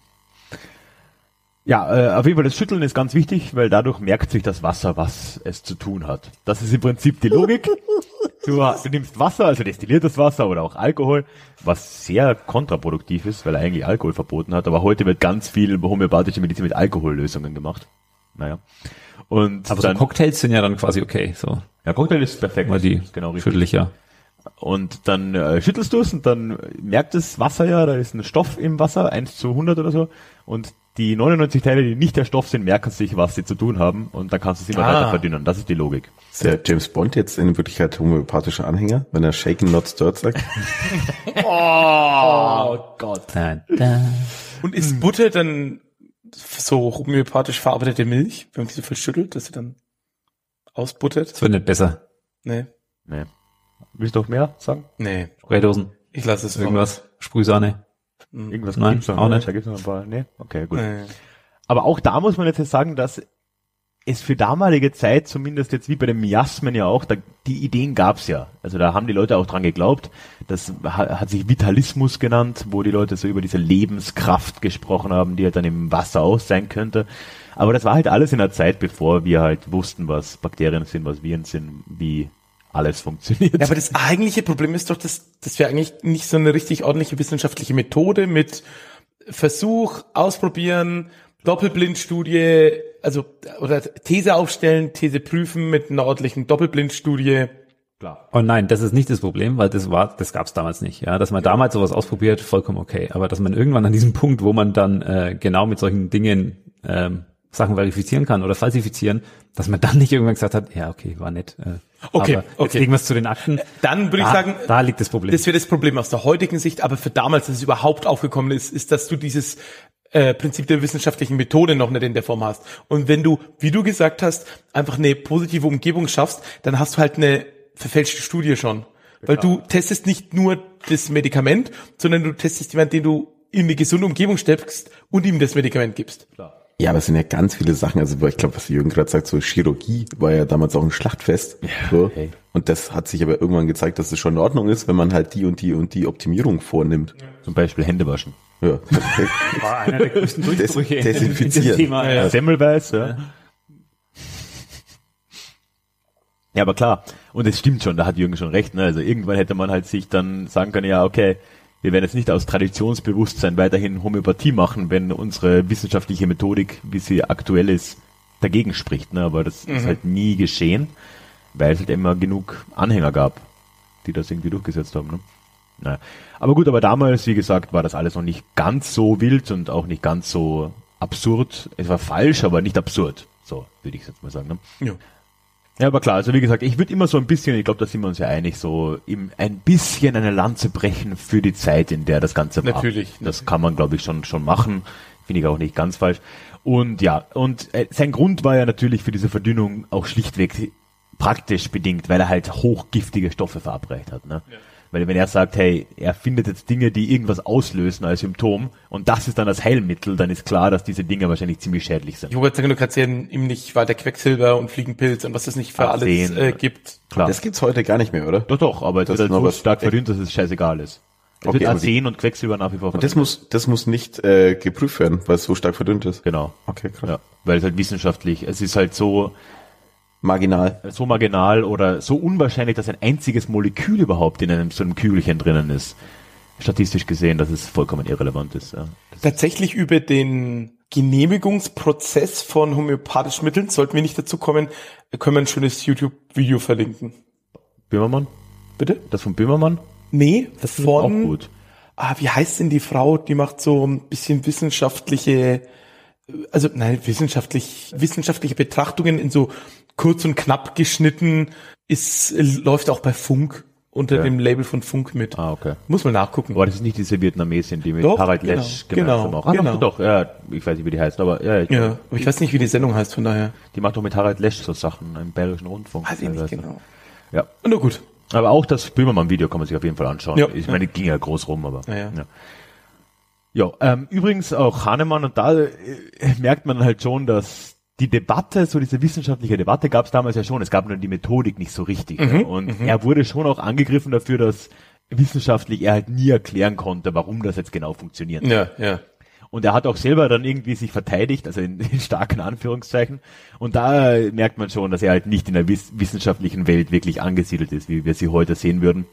Ja, äh, auf jeden Fall, das Schütteln ist ganz wichtig, weil dadurch merkt sich das Wasser, was es zu tun hat. Das ist im Prinzip die Logik. Du, du nimmst Wasser, also destilliertes Wasser oder auch Alkohol, was sehr kontraproduktiv ist, weil er eigentlich Alkohol verboten hat, aber heute wird ganz viel homöopathische Medizin mit Alkohollösungen gemacht. Naja. Und Aber dann, so Cocktails sind ja dann quasi okay, so. ja, Cocktail ist perfekt. Weil die Ist genau richtig. schüttel ich ja. Und dann äh, schüttelst du es und dann merkt das Wasser ja, da ist ein Stoff im Wasser, eins zu hundert oder so. Und die neunundneunzig Teile, die nicht der Stoff sind, merken sich, was sie zu tun haben. Und dann kannst du es immer Ah. weiter verdünnern. Das ist die Logik. Ist der James Bond jetzt in Wirklichkeit homöopathischer Anhänger, wenn er shaken not stirred sagt? Oh Gott. Da, da. Und ist Butter dann so homöopathisch verarbeitete Milch, wenn man die so viel schüttelt, dass sie dann ausbuttert? Das wird nicht besser. Nee. Nee. Willst du noch mehr sagen? Nee. Spraydosen, Ich lasse es irgendwas, Sprühsahne. Irgendwas Nein, gibt's noch, auch ne? nicht. Da gibt's noch ein paar. Nee? Okay, gut. Nee. Aber auch da muss man jetzt sagen, dass es für damalige Zeit, zumindest jetzt wie bei den Miasmen ja auch, da, die Ideen gab's ja. Also da haben die Leute auch dran geglaubt. Das ha, hat sich Vitalismus genannt, wo die Leute so über diese Lebenskraft gesprochen haben, die halt dann im Wasser auch sein könnte. Aber das war halt alles in der Zeit, bevor wir halt wussten, was Bakterien sind, was Viren sind, wie alles funktioniert. Ja, aber das eigentliche Problem ist doch, dass, dass wir eigentlich nicht so eine richtig ordentliche wissenschaftliche Methode mit Versuch, ausprobieren, Doppelblindstudie, also oder These aufstellen, These prüfen mit einer ordentlichen Doppelblindstudie. Oh nein, das ist nicht das Problem, weil das war, das gab's damals nicht. Ja, dass man damals sowas ausprobiert, vollkommen okay. Aber dass man irgendwann an diesem Punkt, wo man dann äh, genau mit solchen Dingen ähm, Sachen verifizieren kann oder falsifizieren, dass man dann nicht irgendwann gesagt hat, ja okay, war nett. Äh, Okay, aber okay. Jetzt legen wir es zu den Akten. Dann würde ich Da- sagen, da liegt das Problem. Das wäre das Problem aus der heutigen Sicht, aber für damals, dass es überhaupt aufgekommen ist, ist, dass du dieses äh, Prinzip der wissenschaftlichen Methode noch nicht in der Form hast. Und wenn du, wie du gesagt hast, einfach eine positive Umgebung schaffst, dann hast du halt eine verfälschte Studie schon. Weil du testest nicht nur das Medikament, sondern du testest jemanden, den du in eine gesunde Umgebung steckst und ihm das Medikament gibst. Ja, aber es sind ja ganz viele Sachen. Also ich glaube, was Jürgen gerade sagt, so Chirurgie war ja damals auch ein Schlachtfest. So. hey. Und das hat sich aber irgendwann gezeigt, dass es schon in Ordnung ist, wenn man halt die und die und die Optimierung vornimmt. Zum Beispiel Hände waschen. Ja. war einer der größten Durchbrüche in, in Desinfizieren. dem Thema. Ja. Semmelweis, ja. Ja, aber klar. Und es stimmt schon, da hat Jürgen schon recht. Ne? Also irgendwann hätte man halt sich dann sagen können, ja, okay, wir werden jetzt nicht aus Traditionsbewusstsein weiterhin Homöopathie machen, wenn unsere wissenschaftliche Methodik, wie sie aktuell ist, dagegen spricht. Ne? Aber das ist halt nie geschehen, weil es halt immer genug Anhänger gab, die das irgendwie durchgesetzt haben. Ne? Naja. Aber gut, aber damals, wie gesagt, war das alles noch nicht ganz so wild und auch nicht ganz so absurd. Es war falsch, aber nicht absurd. So, würde ich jetzt mal sagen. Ne? Ja. Ja, aber klar, also wie gesagt, ich würde immer so ein bisschen, ich glaube, da sind wir uns ja einig, so im, ein bisschen eine Lanze brechen für die Zeit, in der das Ganze war. Natürlich. Das natürlich. kann man, glaube ich, schon schon machen. Finde ich auch nicht ganz falsch. Und ja, und äh, sein Grund war ja natürlich für diese Verdünnung auch schlichtweg praktisch bedingt, weil er halt hochgiftige Stoffe verabreicht hat. Ne? Ja. Weil wenn er sagt, hey, er findet jetzt Dinge, die irgendwas auslösen als Symptom und das ist dann das Heilmittel, dann ist klar, dass diese Dinge wahrscheinlich ziemlich schädlich sind. Ich wollte sagen, du kannst ja ihm nicht weiter Quecksilber und Fliegenpilz und was es nicht für Arsen, alles äh, gibt. Klar. Das gibt's heute gar nicht mehr, oder? Doch, doch, aber es wird halt so stark verdünnt, dass es scheißegal ist. Es okay, wird Arsen und Quecksilber nach wie vor verdünnt. Und das muss, das muss nicht äh, geprüft werden, weil es so stark verdünnt ist. Genau. Okay, krass. Ja, weil es halt wissenschaftlich, es ist halt so marginal. So marginal oder so unwahrscheinlich, dass ein einziges Molekül überhaupt in einem so einem Kügelchen drinnen ist. Statistisch gesehen, dass es vollkommen irrelevant ist. Ja. Tatsächlich über den Genehmigungsprozess von homöopathischen Mitteln, sollten wir nicht dazu kommen, können wir ein schönes YouTube-Video verlinken. Böhmermann? Bitte? Das von Böhmermann? Nee, das ist von, auch gut. Ah, wie heißt denn die Frau, die macht so ein bisschen wissenschaftliche, also nein, wissenschaftlich, wissenschaftliche Betrachtungen in so kurz und knapp geschnitten, ist, läuft auch bei Funk unter ja. dem Label von Funk mit. Ah, okay. Muss man nachgucken. Aber das ist nicht diese Vietnamesin, die mit doch, Harald genau, Lesch gemacht genau, haben. Auch. Ah, genau. Doch, ja, ich weiß nicht, wie die heißt, aber ja. Ich, ja, aber ich weiß nicht, wie die Sendung heißt, von daher. Die macht doch mit Harald Lesch so Sachen im Bayerischen Rundfunk. Weiß ich nicht genau. Ja. Na gut. Aber auch das Böhmermann-Video kann man sich auf jeden Fall anschauen. Ja, ich ja. meine, ging ja groß rum, aber. Ja, ja. ja. Ja, ähm, übrigens auch Hahnemann, und da äh, merkt man halt schon, dass die Debatte, so diese wissenschaftliche Debatte gab es damals ja schon, es gab nur die Methodik nicht so richtig. Mhm, ja. Und mhm. er wurde schon auch angegriffen dafür, dass wissenschaftlich er halt nie erklären konnte, warum das jetzt genau funktioniert. Ja, ja. Und er hat auch selber dann irgendwie sich verteidigt, also in, in starken Anführungszeichen. Und da merkt man schon, dass er halt nicht in der wiss- wissenschaftlichen Welt wirklich angesiedelt ist, wie wir sie heute sehen würden.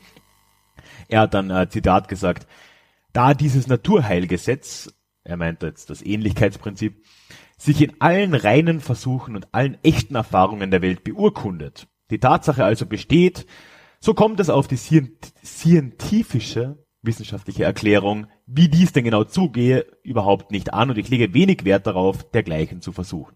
Er hat dann, äh, Zitat gesagt, da dieses Naturheilgesetz, er meint jetzt das Ähnlichkeitsprinzip, sich in allen reinen Versuchen und allen echten Erfahrungen der Welt beurkundet, die Tatsache also besteht, so kommt es auf die scientifische wissenschaftliche Erklärung, wie dies denn genau zugehe, überhaupt nicht an und ich lege wenig Wert darauf, dergleichen zu versuchen.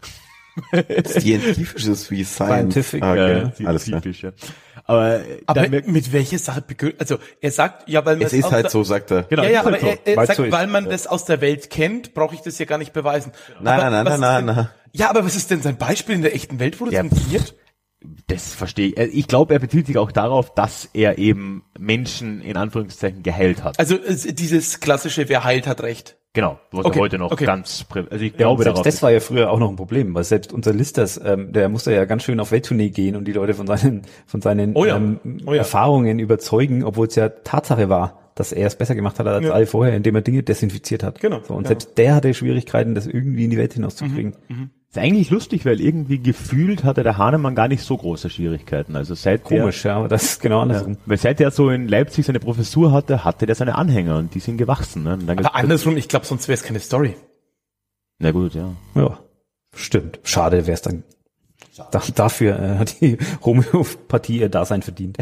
Scientifisch ist wie Science. Scientific, ah, okay. Ja, Alles klar. scientifisch, ja. Aber, aber dann, mit welcher Sache begründet, also er sagt, ja, weil man Es ist halt so, sagt er. genau, ja, ja, ist aber halt so. er, er Weil's sagt, so ist. weil man das aus der Welt kennt, brauche ich das ja gar nicht beweisen. Nein, aber nein, nein, was nein, ist nein, denn, nein. Ja, aber was ist denn sein Beispiel in der echten Welt, wo das Ja, funktioniert? Das verstehe ich. Ich glaube, er bezieht sich auch darauf, dass er eben Menschen in Anführungszeichen geheilt hat. Also äh, dieses klassische, wer heilt, hat Recht. Genau, was Okay, er heute noch okay. ganz, prä- also ich Ja, glaube und selbst darauf. das war ja früher auch noch ein Problem, weil selbst unser Listers, ähm, der musste ja ganz schön auf Welttournee gehen und die Leute von seinen, von seinen Oh ja, ähm, oh ja. Erfahrungen überzeugen, obwohl es ja Tatsache war, dass er es besser gemacht hat als Ja. alle vorher, indem er Dinge desinfiziert hat. Genau, So, und genau. selbst der hatte Schwierigkeiten, das irgendwie in die Welt hinauszukriegen. Ist eigentlich lustig, weil irgendwie gefühlt hatte der Hahnemann gar nicht so große Schwierigkeiten. Also seit Komisch, ja, aber das ist genau der, andersrum. weil seit er so in Leipzig seine Professur hatte, hatte der seine Anhänger und die sind gewachsen. Ne? Und dann Aber andersrum, ich glaube, sonst wäre es keine Story. Na gut, ja. Ja, stimmt. Schade wäre es dann. Da, dafür äh, hat die Homöopathie ihr Dasein verdient.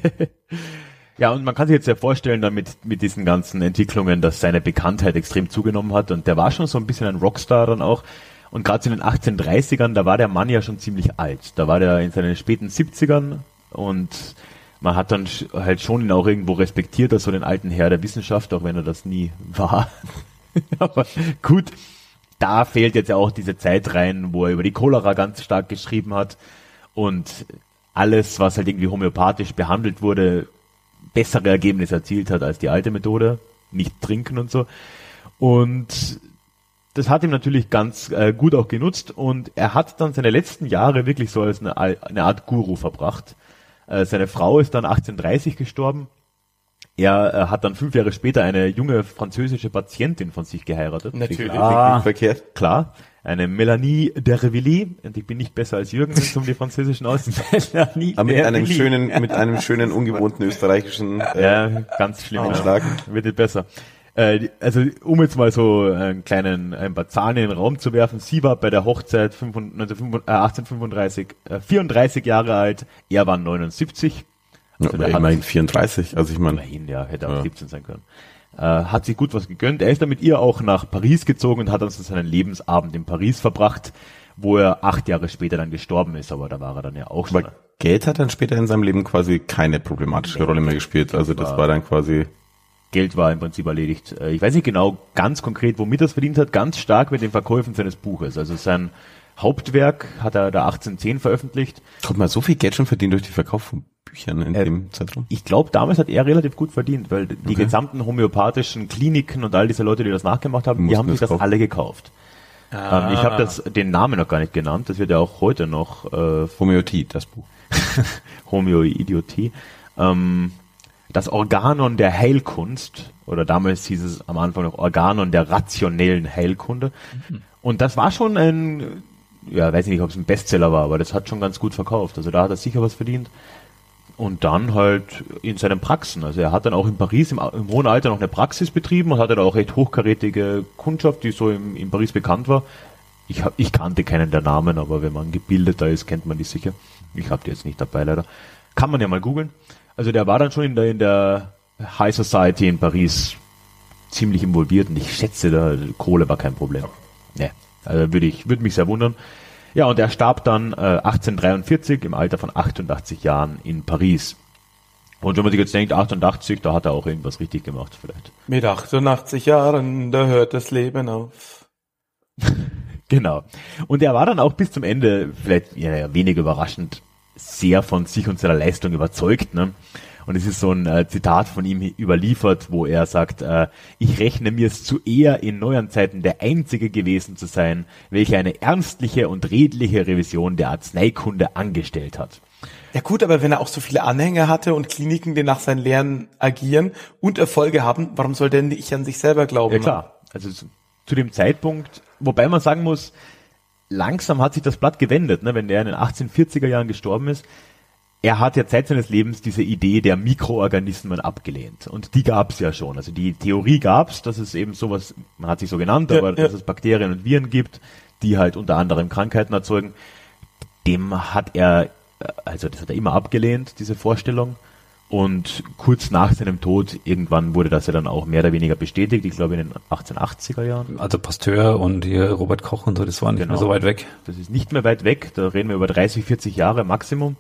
Ja, und man kann sich jetzt ja vorstellen, damit mit diesen ganzen Entwicklungen, dass seine Bekanntheit extrem zugenommen hat und der war schon so ein bisschen ein Rockstar dann auch. Und gerade in den achtzehnhundertdreißigern, da war der Mann ja schon ziemlich alt. Da war der in seinen späten siebzigern und man hat dann sch- halt schon ihn auch irgendwo respektiert als so den alten Herr der Wissenschaft, auch wenn er das nie war. Aber gut, da fehlt jetzt ja auch diese Zeit rein, wo er über die Cholera ganz stark geschrieben hat und alles, was halt irgendwie homöopathisch behandelt wurde, bessere Ergebnisse erzielt hat als die alte Methode, nicht trinken und so. Und das hat ihm natürlich ganz äh, gut auch genutzt und er hat dann seine letzten Jahre wirklich so als eine, eine Art Guru verbracht. Äh, seine Frau ist dann achtzehnhundertdreißig gestorben. Er äh, hat dann fünf Jahre später eine junge französische Patientin von sich geheiratet. Natürlich. Ah. Nicht verkehrt. Klar, eine Melanie d'Ervilly. Und ich bin nicht besser als Jürgen, wenn es um die französischen aussieht. Melanie Aber mit einem D'Ervilly. schönen, mit einem schönen, ungewohnten österreichischen, äh, Ja, ganz schlimm. Einschlag. Ja. Wird nicht besser. Äh, die- also, um jetzt mal so einen kleinen, ein paar Zahlen in den Raum zu werfen. Sie war bei der Hochzeit fünfhundert, neunzehnhundertfünfund- äh, achtzehnhundertfünfunddreißig, äh, vierunddreißig Jahre alt. Er war neunundsiebzig. Ja, Also aber der hat- immerhin vierunddreißig, also ich meine, Immerhin, ja, hätte auch Ja. siebzehn sein können. Äh, hat sich gut was gegönnt. Er ist dann mit ihr auch nach Paris gezogen und hat dann so seinen Lebensabend in Paris verbracht, wo er acht Jahre später dann gestorben ist, aber da war er dann ja auch schon. aber Geld hat dann später in seinem Leben quasi keine problematische Nee, Rolle mehr gespielt. Also das war- war dann quasi, Geld war im Prinzip erledigt. Äh, Ich weiß nicht genau ganz konkret, womit er es verdient hat, ganz stark mit den Verkäufen seines Buches. Also sein Hauptwerk hat er da achtzehnhundertzehn veröffentlicht. kommt mal so viel Geld schon verdient durch den Verkauf von Büchern in Äh, dem Zeitraum? Ich glaube, damals hat er relativ gut verdient, weil die gesamten homöopathischen Kliniken und all diese Leute, die das nachgemacht haben, die Mussten haben sich das das kaufen. alle gekauft. Ah. Ähm, ich habe das den Namen noch gar nicht genannt. Das wird ja auch heute noch äh, Homöopathie, das Buch. Homöoidiotie. Ähm, das Organon der Heilkunst, oder damals hieß es am Anfang noch Organon der rationellen Heilkunde. Und das war schon ein, ja, weiß nicht, ob es ein Bestseller war, aber das hat schon ganz gut verkauft. Also da hat er sicher was verdient. Und dann halt in seinen Praxen. Also er hat dann auch in Paris im, im hohen Alter noch eine Praxis betrieben und hatte da auch recht hochkarätige Kundschaft, die so im, in Paris bekannt war. Ich, hab, ich kannte keinen der Namen, aber wenn man gebildeter ist, kennt man die sicher. Ich habe die jetzt nicht dabei leider. Kann man ja mal googeln. Also der war dann schon in der, in der High Society in Paris ziemlich involviert und ich schätze, da Kohle war kein Problem. Ne, also würde ich, würde mich sehr wundern. Ja, und er starb dann äh, achtzehnhundertdreiundvierzig im Alter von achtundachtzig Jahren in Paris. Und wenn man sich jetzt denkt, achtundachtzig, da hat er auch irgendwas richtig gemacht vielleicht. Mit achtundachtzig Jahren, da hört das Leben auf. Genau. Und er war dann auch bis zum Ende, vielleicht ja, wenig überraschend, sehr von sich und seiner Leistung überzeugt. Ne? Und es ist so ein äh, Zitat von ihm überliefert, wo er sagt, äh, ich rechne mir es zu eher, in neueren Zeiten der Einzige gewesen zu sein, welcher eine ernstliche und redliche Revision der Arzneikunde angestellt hat. Ja gut, aber wenn er auch so viele Anhänger hatte und Kliniken, die nach seinen Lehren agieren und Erfolge haben, warum soll der nicht an sich selber glauben? Ja klar, also zu, zu dem Zeitpunkt, wobei man sagen muss, langsam hat sich das Blatt gewendet, ne? Wenn der in den achtzehnhundertvierziger Jahren gestorben ist. Er hat ja Zeit seines Lebens diese Idee der Mikroorganismen abgelehnt. Und die gab es ja schon. Also die Theorie gab es, dass es eben sowas, man hat sich so genannt, Ja, aber ja. dass es Bakterien und Viren gibt, die halt unter anderem Krankheiten erzeugen. Dem hat er, also das hat er immer abgelehnt, diese Vorstellung. Und kurz nach seinem Tod, irgendwann wurde das ja dann auch mehr oder weniger bestätigt, ich glaube in den achtzehnhundertachtziger Jahren. Also Pasteur und hier Robert Koch und so, das war nicht Genau. mehr so weit weg. Das ist nicht mehr weit weg, da reden wir über dreißig, vierzig Jahre Maximum.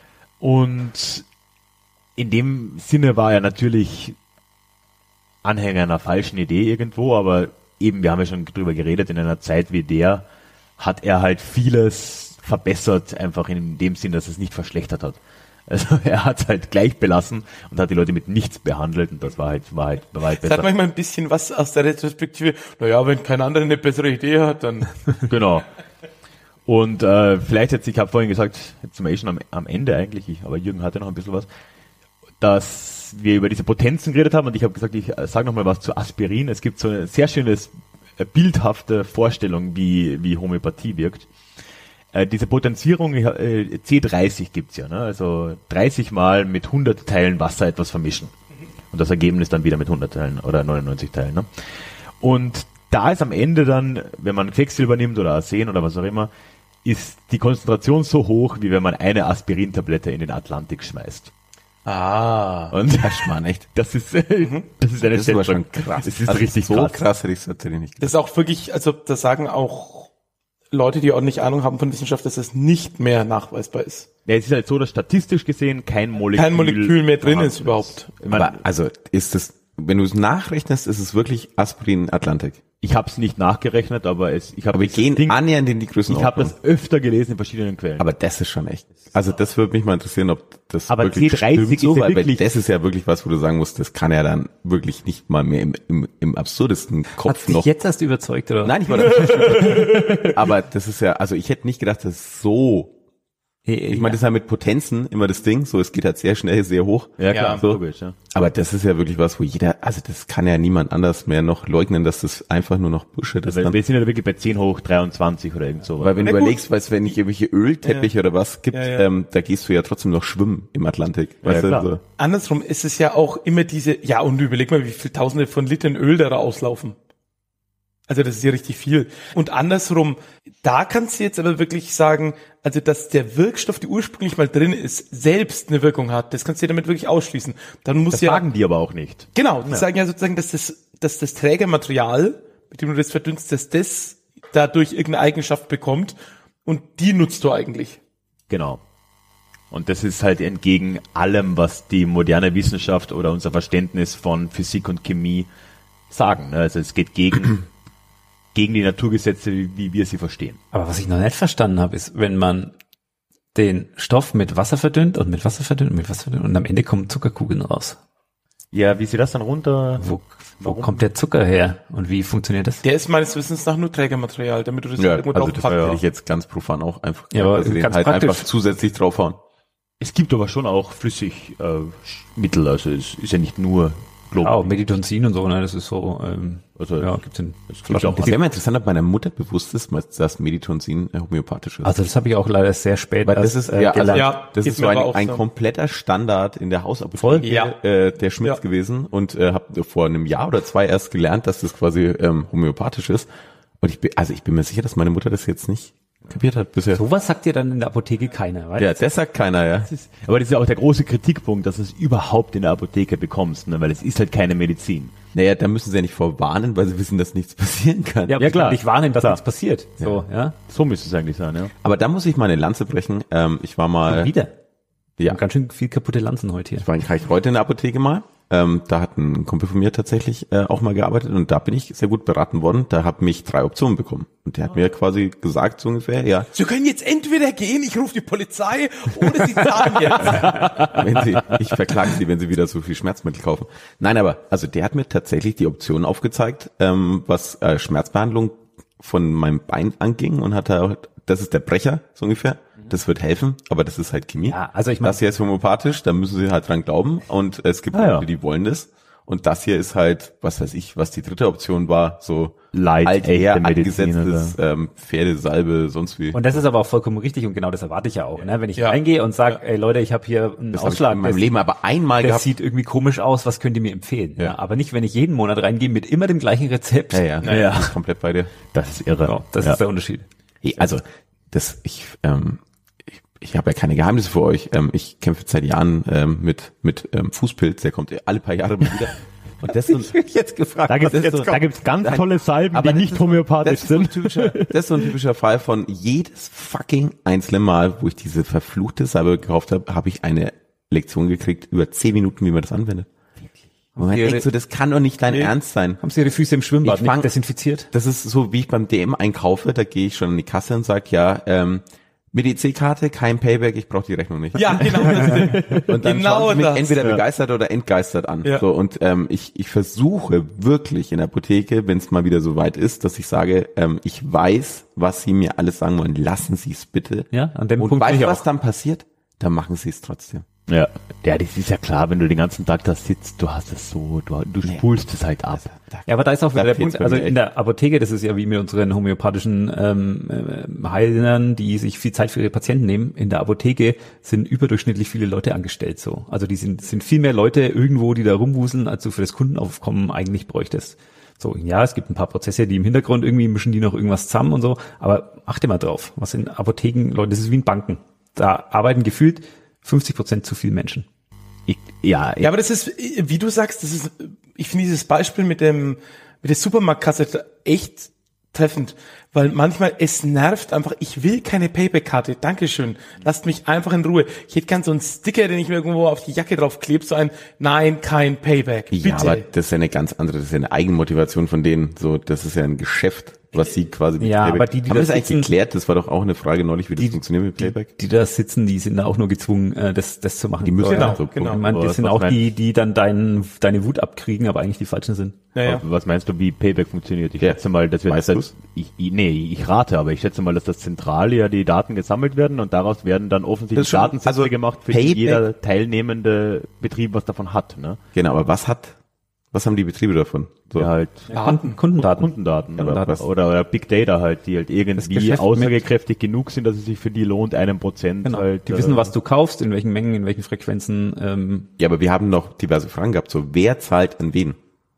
Und in dem Sinne war er natürlich Anhänger einer falschen Idee irgendwo, aber eben, wir haben ja schon drüber geredet, in einer Zeit wie der hat er halt vieles verbessert, einfach in dem Sinn, dass es nicht verschlechtert hat. Also er hat es halt gleich belassen und hat die Leute mit nichts behandelt und das war halt, war halt, war halt Das besser. hat manchmal ein bisschen was aus der Retrospektive. Naja, wenn kein anderer eine bessere Idee hat, dann... Genau. Und äh, vielleicht jetzt, ich habe vorhin gesagt, jetzt sind wir eh schon am, am Ende eigentlich, ich, aber Jürgen hatte noch ein bisschen was, dass wir über diese Potenzen geredet haben und ich habe gesagt, ich äh, sage nochmal was zu Aspirin. Es gibt so eine sehr schönes, äh, bildhafte Vorstellung, wie, wie Homöopathie wirkt. Äh, diese Potenzierung, äh, C dreißig gibt's ja, ne? Also dreißig Mal mit hundert Teilen Wasser etwas vermischen. Und das Ergebnis dann wieder mit hundert Teilen oder neunundneunzig Teilen. Ne? Und da ist am Ende dann, wenn man Quecksilber nimmt oder Arsen oder was auch immer, ist die Konzentration so hoch, wie wenn man eine Aspirintablette in den Atlantik schmeißt. Ah. Und Das war echt. das ist, äh, das ist eine Das war Schätzung. schon krass. Das ist Also richtig so krass. krass hätte ich es tatsächlich nicht gedacht. Das ist auch wirklich, also da sagen auch Leute, die ordentlich Ahnung haben von Wissenschaft, dass es nicht mehr nachweisbar ist. Ja, es ist halt so, dass statistisch gesehen kein Molekül, Kein Molekül mehr drin vorhanden ist überhaupt. Ich, meine, Aber also ist es, wenn du es nachrechnest, ist es wirklich Aspirin Atlantik. ich habe es nicht nachgerechnet, aber es, ich habe Aber wir dieses gehen Ding, annähernd in die ich Größenordnung. habe das öfter gelesen in verschiedenen Quellen. Aber das ist schon echt. Also das würde mich mal interessieren, ob das Aber wirklich C dreißig stimmt ist so, ja weil, weil wirklich- das ist ja wirklich was, wo du sagen musst, das kann ja dann wirklich nicht mal mehr im, im, im absurdesten Hat's Kopf dich noch. jetzt erst überzeugt, oder? Nein, ich war da. Aber das ist ja, also ich hätte nicht gedacht, dass es so. Ich meine, das ist ja mit Potenzen immer das Ding, so es geht halt sehr schnell, sehr hoch. ja, klar, Ja, so. logisch, ja. Aber das ist ja wirklich was, wo jeder, also das kann ja niemand anders mehr noch leugnen, dass das einfach nur noch Bullshit ist. Weil Dann. wir sind ja wirklich bei zehn hoch dreiundzwanzig oder irgend sowas. Weil wenn du Na gut. überlegst, weißt, wenn ich irgendwelche Ölteppiche oder was gibt, Ja, ja. Ähm, da gehst du ja trotzdem noch schwimmen im Atlantik. Weißt klar. du, so. Andersrum ist es ja auch immer diese, ja, und überleg mal, wie viel Tausende von Litern Öl da rauslaufen. Also das ist ja richtig viel. Und andersrum, da kannst du jetzt aber wirklich sagen, also dass der Wirkstoff, der ursprünglich mal drin ist, selbst eine Wirkung hat, das kannst du ja damit wirklich ausschließen. Dann muss Das ja, sagen die aber auch nicht. genau, die Ja. sagen ja sozusagen, dass das, dass das Trägermaterial, mit dem du das verdünnst, dass das dadurch irgendeine Eigenschaft bekommt und die nutzt du eigentlich. Genau. Und das ist halt entgegen allem, was die moderne Wissenschaft oder unser Verständnis von Physik und Chemie sagen. Ne? Also es geht gegen, gegen die Naturgesetze, wie, wie wir sie verstehen. Aber was ich noch nicht verstanden habe, ist, wenn man den Stoff mit Wasser verdünnt und mit Wasser verdünnt und mit Wasser verdünnt und am Ende kommen Zuckerkugeln raus. Ja, wie sie das dann runter... Wo, wo Warum? kommt der Zucker her und wie funktioniert das? Der ist meines Wissens nach nur Trägermaterial, damit du das Ja, irgendwo also drauf das packen hätte kannst. ich jetzt ganz profan auch einfach, Ja, aber dass sie den ganz halt praktisch. einfach zusätzlich draufhauen. Es gibt aber schon auch Flüssigmittel, äh, Mittel, also es ist ja nicht nur global. Oh, Meditonsin und so, ne, das ist so, ähm, Also, ja, gibt's in gibt's Flaschen. auch. Das wäre mal interessant, ob meiner Mutter bewusst ist, dass Meditonsin äh, homöopathisch ist. Also das habe ich auch leider sehr spät. Weil das erst, ist, äh, ja, gelernt. also, Ja, das geht ist so mir ein, aber auch ein so. kompletter Standard in der Hausapotheke Voll? Ja. äh, der Schmitz Ja. gewesen und äh, habe vor einem Jahr oder zwei erst gelernt, dass das quasi ähm, homöopathisch ist. Und ich bin, also ich bin mir sicher, dass meine Mutter das jetzt nicht kapiert hat bisher. Sowas sagt dir dann in der Apotheke keiner, weißt Ja, das sagt keiner, ja. Das ist, aber das ist ja auch der große Kritikpunkt, dass du es überhaupt in der Apotheke bekommst, ne? Weil es ist halt keine Medizin. Naja, da müssen sie ja nicht vorwarnen, weil sie wissen, dass nichts passieren kann. Ja, Ja, klar. Dich warnen, dass Klar. nichts passiert. So, ja. So müsste es eigentlich sein, ja. Aber da muss ich mal eine Lanze brechen. Ähm, ich war mal, Wieder. ja, Und ganz schön viel kaputte Lanzen heute hier. ich war in Reich-Reuth in der Apotheke mal. Ähm, da hat ein Kumpel von mir tatsächlich äh, auch mal gearbeitet und da bin ich sehr gut beraten worden. Da habe ich drei Optionen bekommen. Und der hat mir quasi gesagt, so ungefähr, ja, Sie können jetzt entweder gehen, ich rufe die Polizei, oder Sie zahlen jetzt. wenn sie, ich verklage sie, wenn sie wieder so viel Schmerzmittel kaufen. Nein, aber, also der hat mir tatsächlich die Option aufgezeigt, ähm, was äh, Schmerzbehandlung von meinem Bein anging und hat da, das ist der Brecher, so ungefähr. Das wird helfen, aber das ist halt Chemie. Ja, also ich meine, Das hier ist homöopathisch, da müssen sie halt dran glauben und es gibt Ah, ja. Leute, die wollen das. Und das hier ist halt, was weiß ich, was die dritte Option war, so Light, alther echte Medizin, angesetztes ähm, Pferdesalbe, sonst wie. und das ist aber auch vollkommen richtig und genau das erwarte ich ja auch. Ne? Wenn ich Ja. reingehe und sage, ey Leute, ich habe hier einen das habe ich Ausschlag, in meinem das, Leben aber einmal das gehabt. sieht irgendwie komisch aus, was könnt ihr mir empfehlen? Ja. Ja. Aber nicht, wenn ich jeden Monat reingehe mit immer dem gleichen Rezept. Ja, ja, ja. Ich bin komplett bei dir. Das ist irre. So, das ja. ist der Unterschied. Hey, also, das, ich, ähm, ich, ich habe ja keine Geheimnisse für euch. Ähm, ich kämpfe seit Jahren ähm, mit mit ähm, Fußpilz, der kommt alle paar Jahre mal wieder. Und das ist so, Jetzt gefragt. Da gibt's was jetzt, jetzt da kommt. gibt's ganz Nein. tolle Salben, Aber die das nicht ist- homöopathisch das ist so ein sind. typischer, das ist so ein typischer Fall von jedes fucking einzelne Mal, wo ich diese verfluchte Salbe gekauft habe, habe ich eine Lektion gekriegt über zehn Minuten, wie man das anwendet. Und man Ihre- denkt so, das kann doch nicht dein Ernst sein. Haben Sie Ihre Füße im Schwimmbad Ich fang- nicht desinfiziert? Das ist so, wie ich beim D M einkaufe, da gehe ich schon an die Kasse und sag, ja, ähm, mit E C-Karte, kein Payback, ich brauche die Rechnung nicht. Ja, genau. Und dann Genau schauen sie mich das. entweder begeistert oder entgeistert an. Ja. So, und ähm, ich, ich versuche wirklich in der Apotheke, wenn es mal wieder so weit ist, dass ich sage, ähm, ich weiß, was sie mir alles sagen wollen, lassen Sie es bitte. Ja, an dem Und Punkt bin weißt ich du, auch. was dann passiert? Dann machen sie es trotzdem. Ja. Ja, das ist ja klar, wenn du den ganzen Tag da sitzt, du hast es so, du, du spulst es halt ab. Ja, aber da ist auch wieder Da der fehlt's Punkt, bei also mir in der Apotheke, das ist ja wie mit unseren homöopathischen ähm, äh, Heilern, die sich viel Zeit für ihre Patienten nehmen. In der Apotheke sind überdurchschnittlich viele Leute angestellt so. Also die sind, sind viel mehr Leute irgendwo, die da rumwuseln, als du für das Kundenaufkommen eigentlich bräuchtest. So, ja, es gibt ein paar Prozesse, die im Hintergrund irgendwie mischen die noch irgendwas zusammen und so, aber achte mal drauf, was in Apotheken, Leute, das ist wie in Banken. Da arbeiten gefühlt fünfzig Prozent zu viele Menschen. Ich, ja, Ja, aber das ist, wie du sagst, das ist, ich finde dieses Beispiel mit dem, mit der Supermarktkasse echt treffend, weil manchmal es nervt einfach, ich will keine Payback-Karte, Dankeschön, lasst mich einfach in Ruhe. Ich hätte gern so einen Sticker, den ich mir irgendwo auf die Jacke drauf klebe, so ein, nein, kein Payback, bitte. Ja, aber das ist ja eine ganz andere, das ist ja eine Eigenmotivation von denen. So, das ist ja ein Geschäft, was sie quasi mit Ja, Payback. aber die, die haben wir das das eigentlich sitzen- geklärt? Das war doch auch eine Frage neulich, wie das funktioniert mit Payback. Die da sitzen, die sind da auch nur gezwungen, äh, das, das zu machen. Die müssen Genau, ja so genau. Ich meine, Aber das sind was auch meinst- die, die dann dein, deine Wut abkriegen, aber eigentlich die falschen sind. ja, ja. Was meinst du, wie Payback funktioniert? Ich Ja. schätze mal, dass wir Weißt das, du's? ich, ich, nee, ich rate, aber ich schätze mal, dass das zentral ja die Daten gesammelt werden und daraus werden dann Das offensichtlich ist schon- Datensätze also gemacht, für Payback- die jeder teilnehmende Betrieb was davon hat, ne? Genau, aber was hat, was haben die Betriebe davon? So. Ja, halt Kunden, Kundendaten. Kundendaten Ja, aber oder, was- oder, oder Big Data halt, die halt irgendwie Geschäft mit- aussagekräftig genug sind, dass es sich für die lohnt, einen Prozent Genau. halt. Die wissen, was du kaufst, in welchen Mengen, in welchen Frequenzen. Ähm, Ja, aber wir haben noch diverse Fragen gehabt. So, wer zahlt an wen?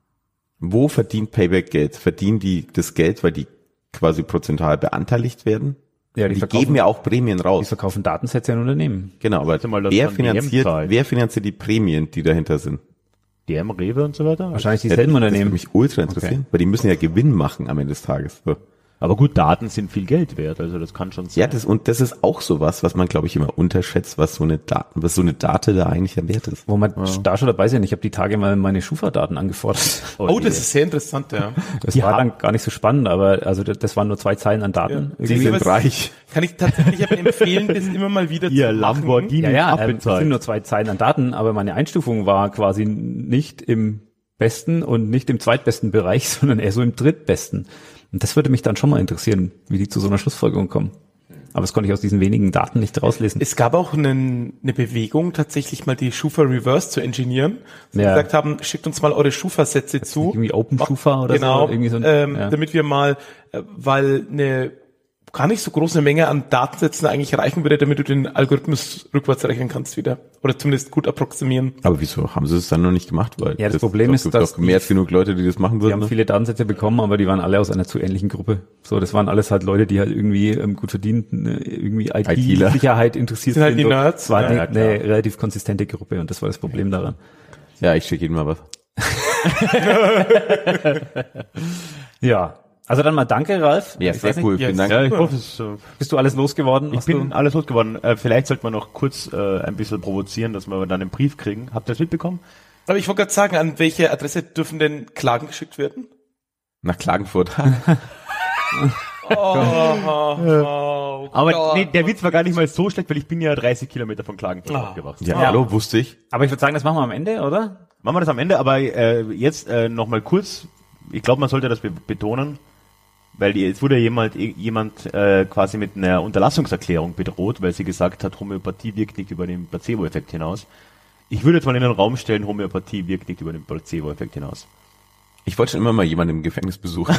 Wo verdient Payback Geld? Verdienen die das Geld, weil die quasi prozentual beanteiligt werden? Ja, die, die geben ja auch Prämien raus. Die verkaufen Datensätze an Unternehmen. Genau, aber mal, wer finanziert, wer finanziert die Prämien, die dahinter sind? D M, Rewe und so weiter? Wahrscheinlich dieselben ja, Unternehmen. Das würde mich ultra interessieren, okay. Weil die müssen ja Gewinn machen am Ende des Tages. So. Aber gut, Daten sind viel Geld wert, also das kann schon sein. Ja, das, und das ist auch sowas, was man, glaube ich, immer unterschätzt, was so eine Daten, was so eine Date da eigentlich am Wert ist. Wo man ja. da schon dabei sind, ich habe die Tage mal meine Schufa-Daten angefordert. Oh, oh das ist sehr interessant, ja. Das die war dann gar nicht so spannend, aber also das waren nur zwei Zeilen an Daten. Ja. Sie sind reich. Kann ich tatsächlich aber empfehlen, das immer mal wieder Ihr zu machen. Lamborghini ja, ja, äh, das sind nur zwei Zeilen an Daten, aber meine Einstufung war quasi nicht im besten und nicht im zweitbesten Bereich, sondern eher so im drittbesten. Und das würde mich dann schon mal interessieren, wie die zu so einer Schlussfolgerung kommen. Aber das konnte ich aus diesen wenigen Daten nicht rauslesen. Es gab auch einen, eine Bewegung, tatsächlich mal die Schufa Reverse zu engineeren. Sie ja. gesagt haben, schickt uns mal eure Schufa-Sätze zu. Irgendwie Open Schufa oder genau, so. Irgendwie so ein, ähm, ja. damit wir mal, weil eine gar nicht so große Menge an Datensätzen eigentlich reichen würde, damit du den Algorithmus rückwärts rechnen kannst wieder. Oder zumindest gut approximieren. Aber wieso haben sie es dann noch nicht gemacht? Weil ja, das, das Problem ist, dass doch mehr als genug Leute, die das machen würden. Die haben ne? viele Datensätze bekommen, aber die waren alle aus einer zu ähnlichen Gruppe. So, das waren alles halt Leute, die halt irgendwie ähm, gut verdienten, äh, irgendwie I T-Sicherheit interessiert sind. Sind halt die Nerds. Das war ja, eine, ja, eine relativ konsistente Gruppe und das war das Problem daran. Ja, ich schicke Ihnen mal was. Ja. Also dann mal danke, Ralf. Ja, sehr cool. Vielen Dank. Ja, ich hoffe, es, äh, bist du alles losgeworden? Ich bin du? alles losgeworden. Äh, vielleicht sollte man noch kurz äh, ein bisschen provozieren, dass wir dann einen Brief kriegen. Habt ihr das mitbekommen? Aber ich wollte gerade sagen, an welche Adresse dürfen denn Klagen geschickt werden? Nach Klagenfurt. oh, oh, oh, Aber Gott. nee, der Witz war gar nicht mal so schlecht, weil ich bin ja dreißig Kilometer von Klagenfurt Ah. aufgewachsen. Ja, Ja. hallo, wusste ich. Aber ich würde sagen, das machen wir am Ende, oder? Machen wir das am Ende, aber äh, jetzt äh, nochmal kurz. Ich glaube, man sollte das be- betonen. Weil jetzt wurde jemand, jemand äh, quasi mit einer Unterlassungserklärung bedroht, weil sie gesagt hat, Homöopathie wirkt nicht über den Placebo-Effekt hinaus. Ich würde jetzt mal in den Raum stellen, Homöopathie wirkt nicht über den Placebo-Effekt hinaus. Ich wollte schon immer mal jemanden im Gefängnis besuchen.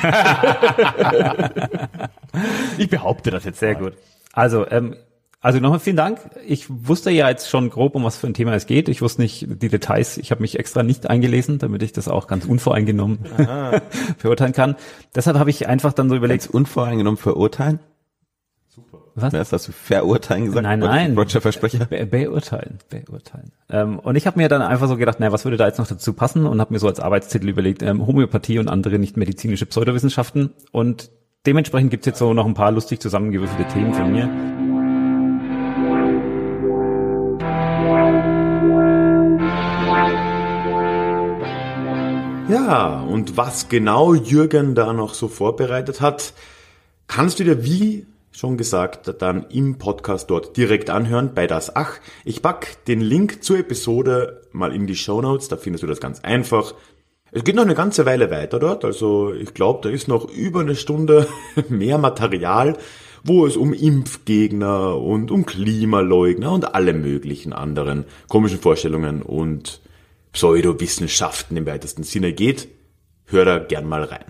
Ich behaupte das jetzt sehr mal. gut. Also, ähm, also nochmal vielen Dank. Ich wusste ja jetzt schon grob, um was für ein Thema es geht. Ich wusste nicht die Details. Ich habe mich extra nicht eingelesen, damit ich das auch ganz unvoreingenommen verurteilen kann. Deshalb habe ich einfach dann so überlegt. Ganz unvoreingenommen verurteilen? Super. Was? Wer ist das? Verurteilen gesagt? Nein, nein. Roger Versprecher? Be- beurteilen, beurteilen. Ähm, und ich habe mir dann einfach so gedacht, naja, was würde da jetzt noch dazu passen? Und habe mir so als Arbeitstitel überlegt, ähm, Homöopathie und andere nicht medizinische Pseudowissenschaften. Und dementsprechend gibt's jetzt so noch ein paar lustig zusammengewürfelte Themen von mir. Ja, und was genau Jürgen da noch so vorbereitet hat, kannst du dir, wie schon gesagt, dann im Podcast dort direkt anhören bei Das Ach. Ich pack den Link zur Episode mal in die Shownotes, da findest du das ganz einfach. Es geht noch eine ganze Weile weiter dort, also ich glaube, da ist noch über eine Stunde mehr Material, wo es um Impfgegner und um Klimaleugner und alle möglichen anderen komischen Vorstellungen und Pseudowissenschaften im weitesten Sinne geht. Hör da gern mal rein.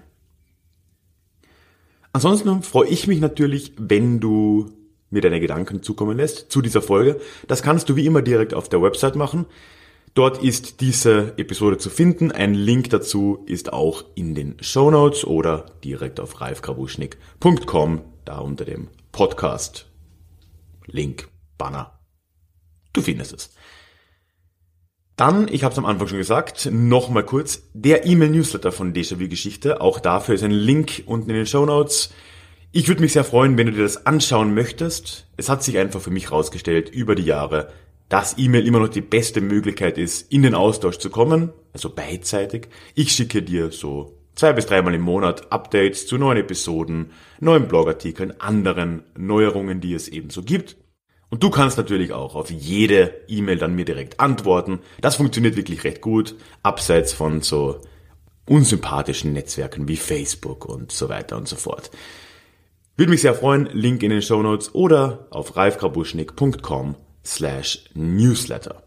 Ansonsten freue ich mich natürlich, wenn du mir deine Gedanken zukommen lässt zu dieser Folge. Das kannst du wie immer direkt auf der Website machen. Dort ist diese Episode zu finden. Ein Link dazu ist auch in den Shownotes oder direkt auf ralf krabuschnik punkt com, da unter dem Podcast. Link, Banner. Du findest es. Dann, ich habe es am Anfang schon gesagt, nochmal kurz, der E-Mail-Newsletter von Déjà-vu-Geschichte. Auch dafür ist ein Link unten in den Shownotes. Ich würde mich sehr freuen, wenn du dir das anschauen möchtest. Es hat sich einfach für mich herausgestellt über die Jahre, dass E-Mail immer noch die beste Möglichkeit ist, in den Austausch zu kommen, also beidseitig. Ich schicke dir so zwei bis dreimal im Monat Updates zu neuen Episoden, neuen Blogartikeln, anderen Neuerungen, die es eben so gibt. Und du kannst natürlich auch auf jede E-Mail dann mir direkt antworten. Das funktioniert wirklich recht gut, abseits von so unsympathischen Netzwerken wie Facebook und so weiter und so fort. Würde mich sehr freuen, Link in den Shownotes oder auf ralf krabuschnik punkt com slash newsletter.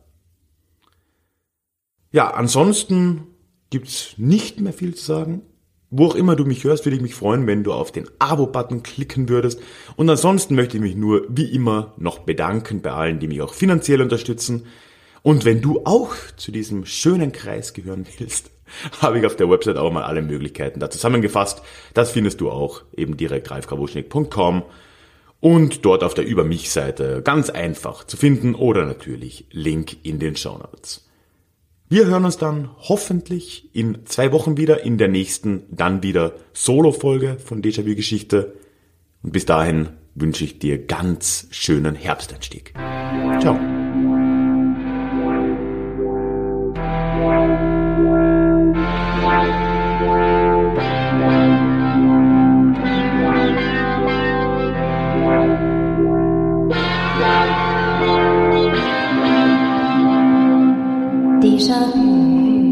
Ja, ansonsten gibt's nicht mehr viel zu sagen. Wo auch immer du mich hörst, würde ich mich freuen, wenn du auf den Abo-Button klicken würdest. Und ansonsten möchte ich mich nur wie immer noch bedanken bei allen, die mich auch finanziell unterstützen. Und wenn du auch zu diesem schönen Kreis gehören willst, habe ich auf der Website auch mal alle Möglichkeiten da zusammengefasst. Das findest du auch eben direkt ralf krabuschnik punkt com. und dort auf der Über mich-Seite ganz einfach zu finden oder natürlich Link in den Shownotes. Wir hören uns dann hoffentlich in zwei Wochen wieder in der nächsten, dann wieder Solo-Folge von Déjà-vu-Geschichte. Und bis dahin wünsche ich dir ganz schönen Herbsteinstieg. Ciao. Déjà-vu.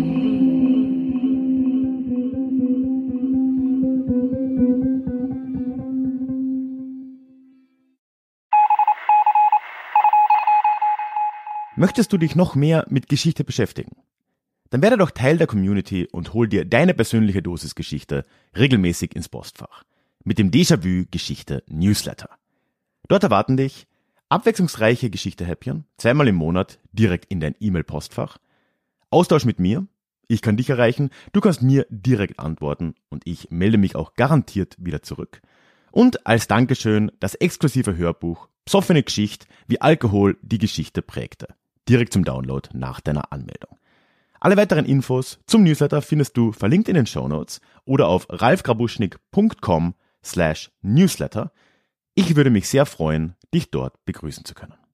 Möchtest du dich noch mehr mit Geschichte beschäftigen? Dann werde doch Teil der Community und hol dir deine persönliche Dosis Geschichte regelmäßig ins Postfach. Mit dem Déjà-vu Geschichte Newsletter. Dort erwarten dich abwechslungsreiche Geschichte-Häppchen, zweimal im Monat direkt in dein E-Mail-Postfach. Austausch mit mir, ich kann dich erreichen, du kannst mir direkt antworten und ich melde mich auch garantiert wieder zurück. Und als Dankeschön das exklusive Hörbuch Psoffene Geschichte, wie Alkohol die Geschichte prägte. Direkt zum Download nach deiner Anmeldung. Alle weiteren Infos zum Newsletter findest du verlinkt in den Shownotes oder auf ralfgrabuschnik punkt com slash newsletter. Ich würde mich sehr freuen, dich dort begrüßen zu können.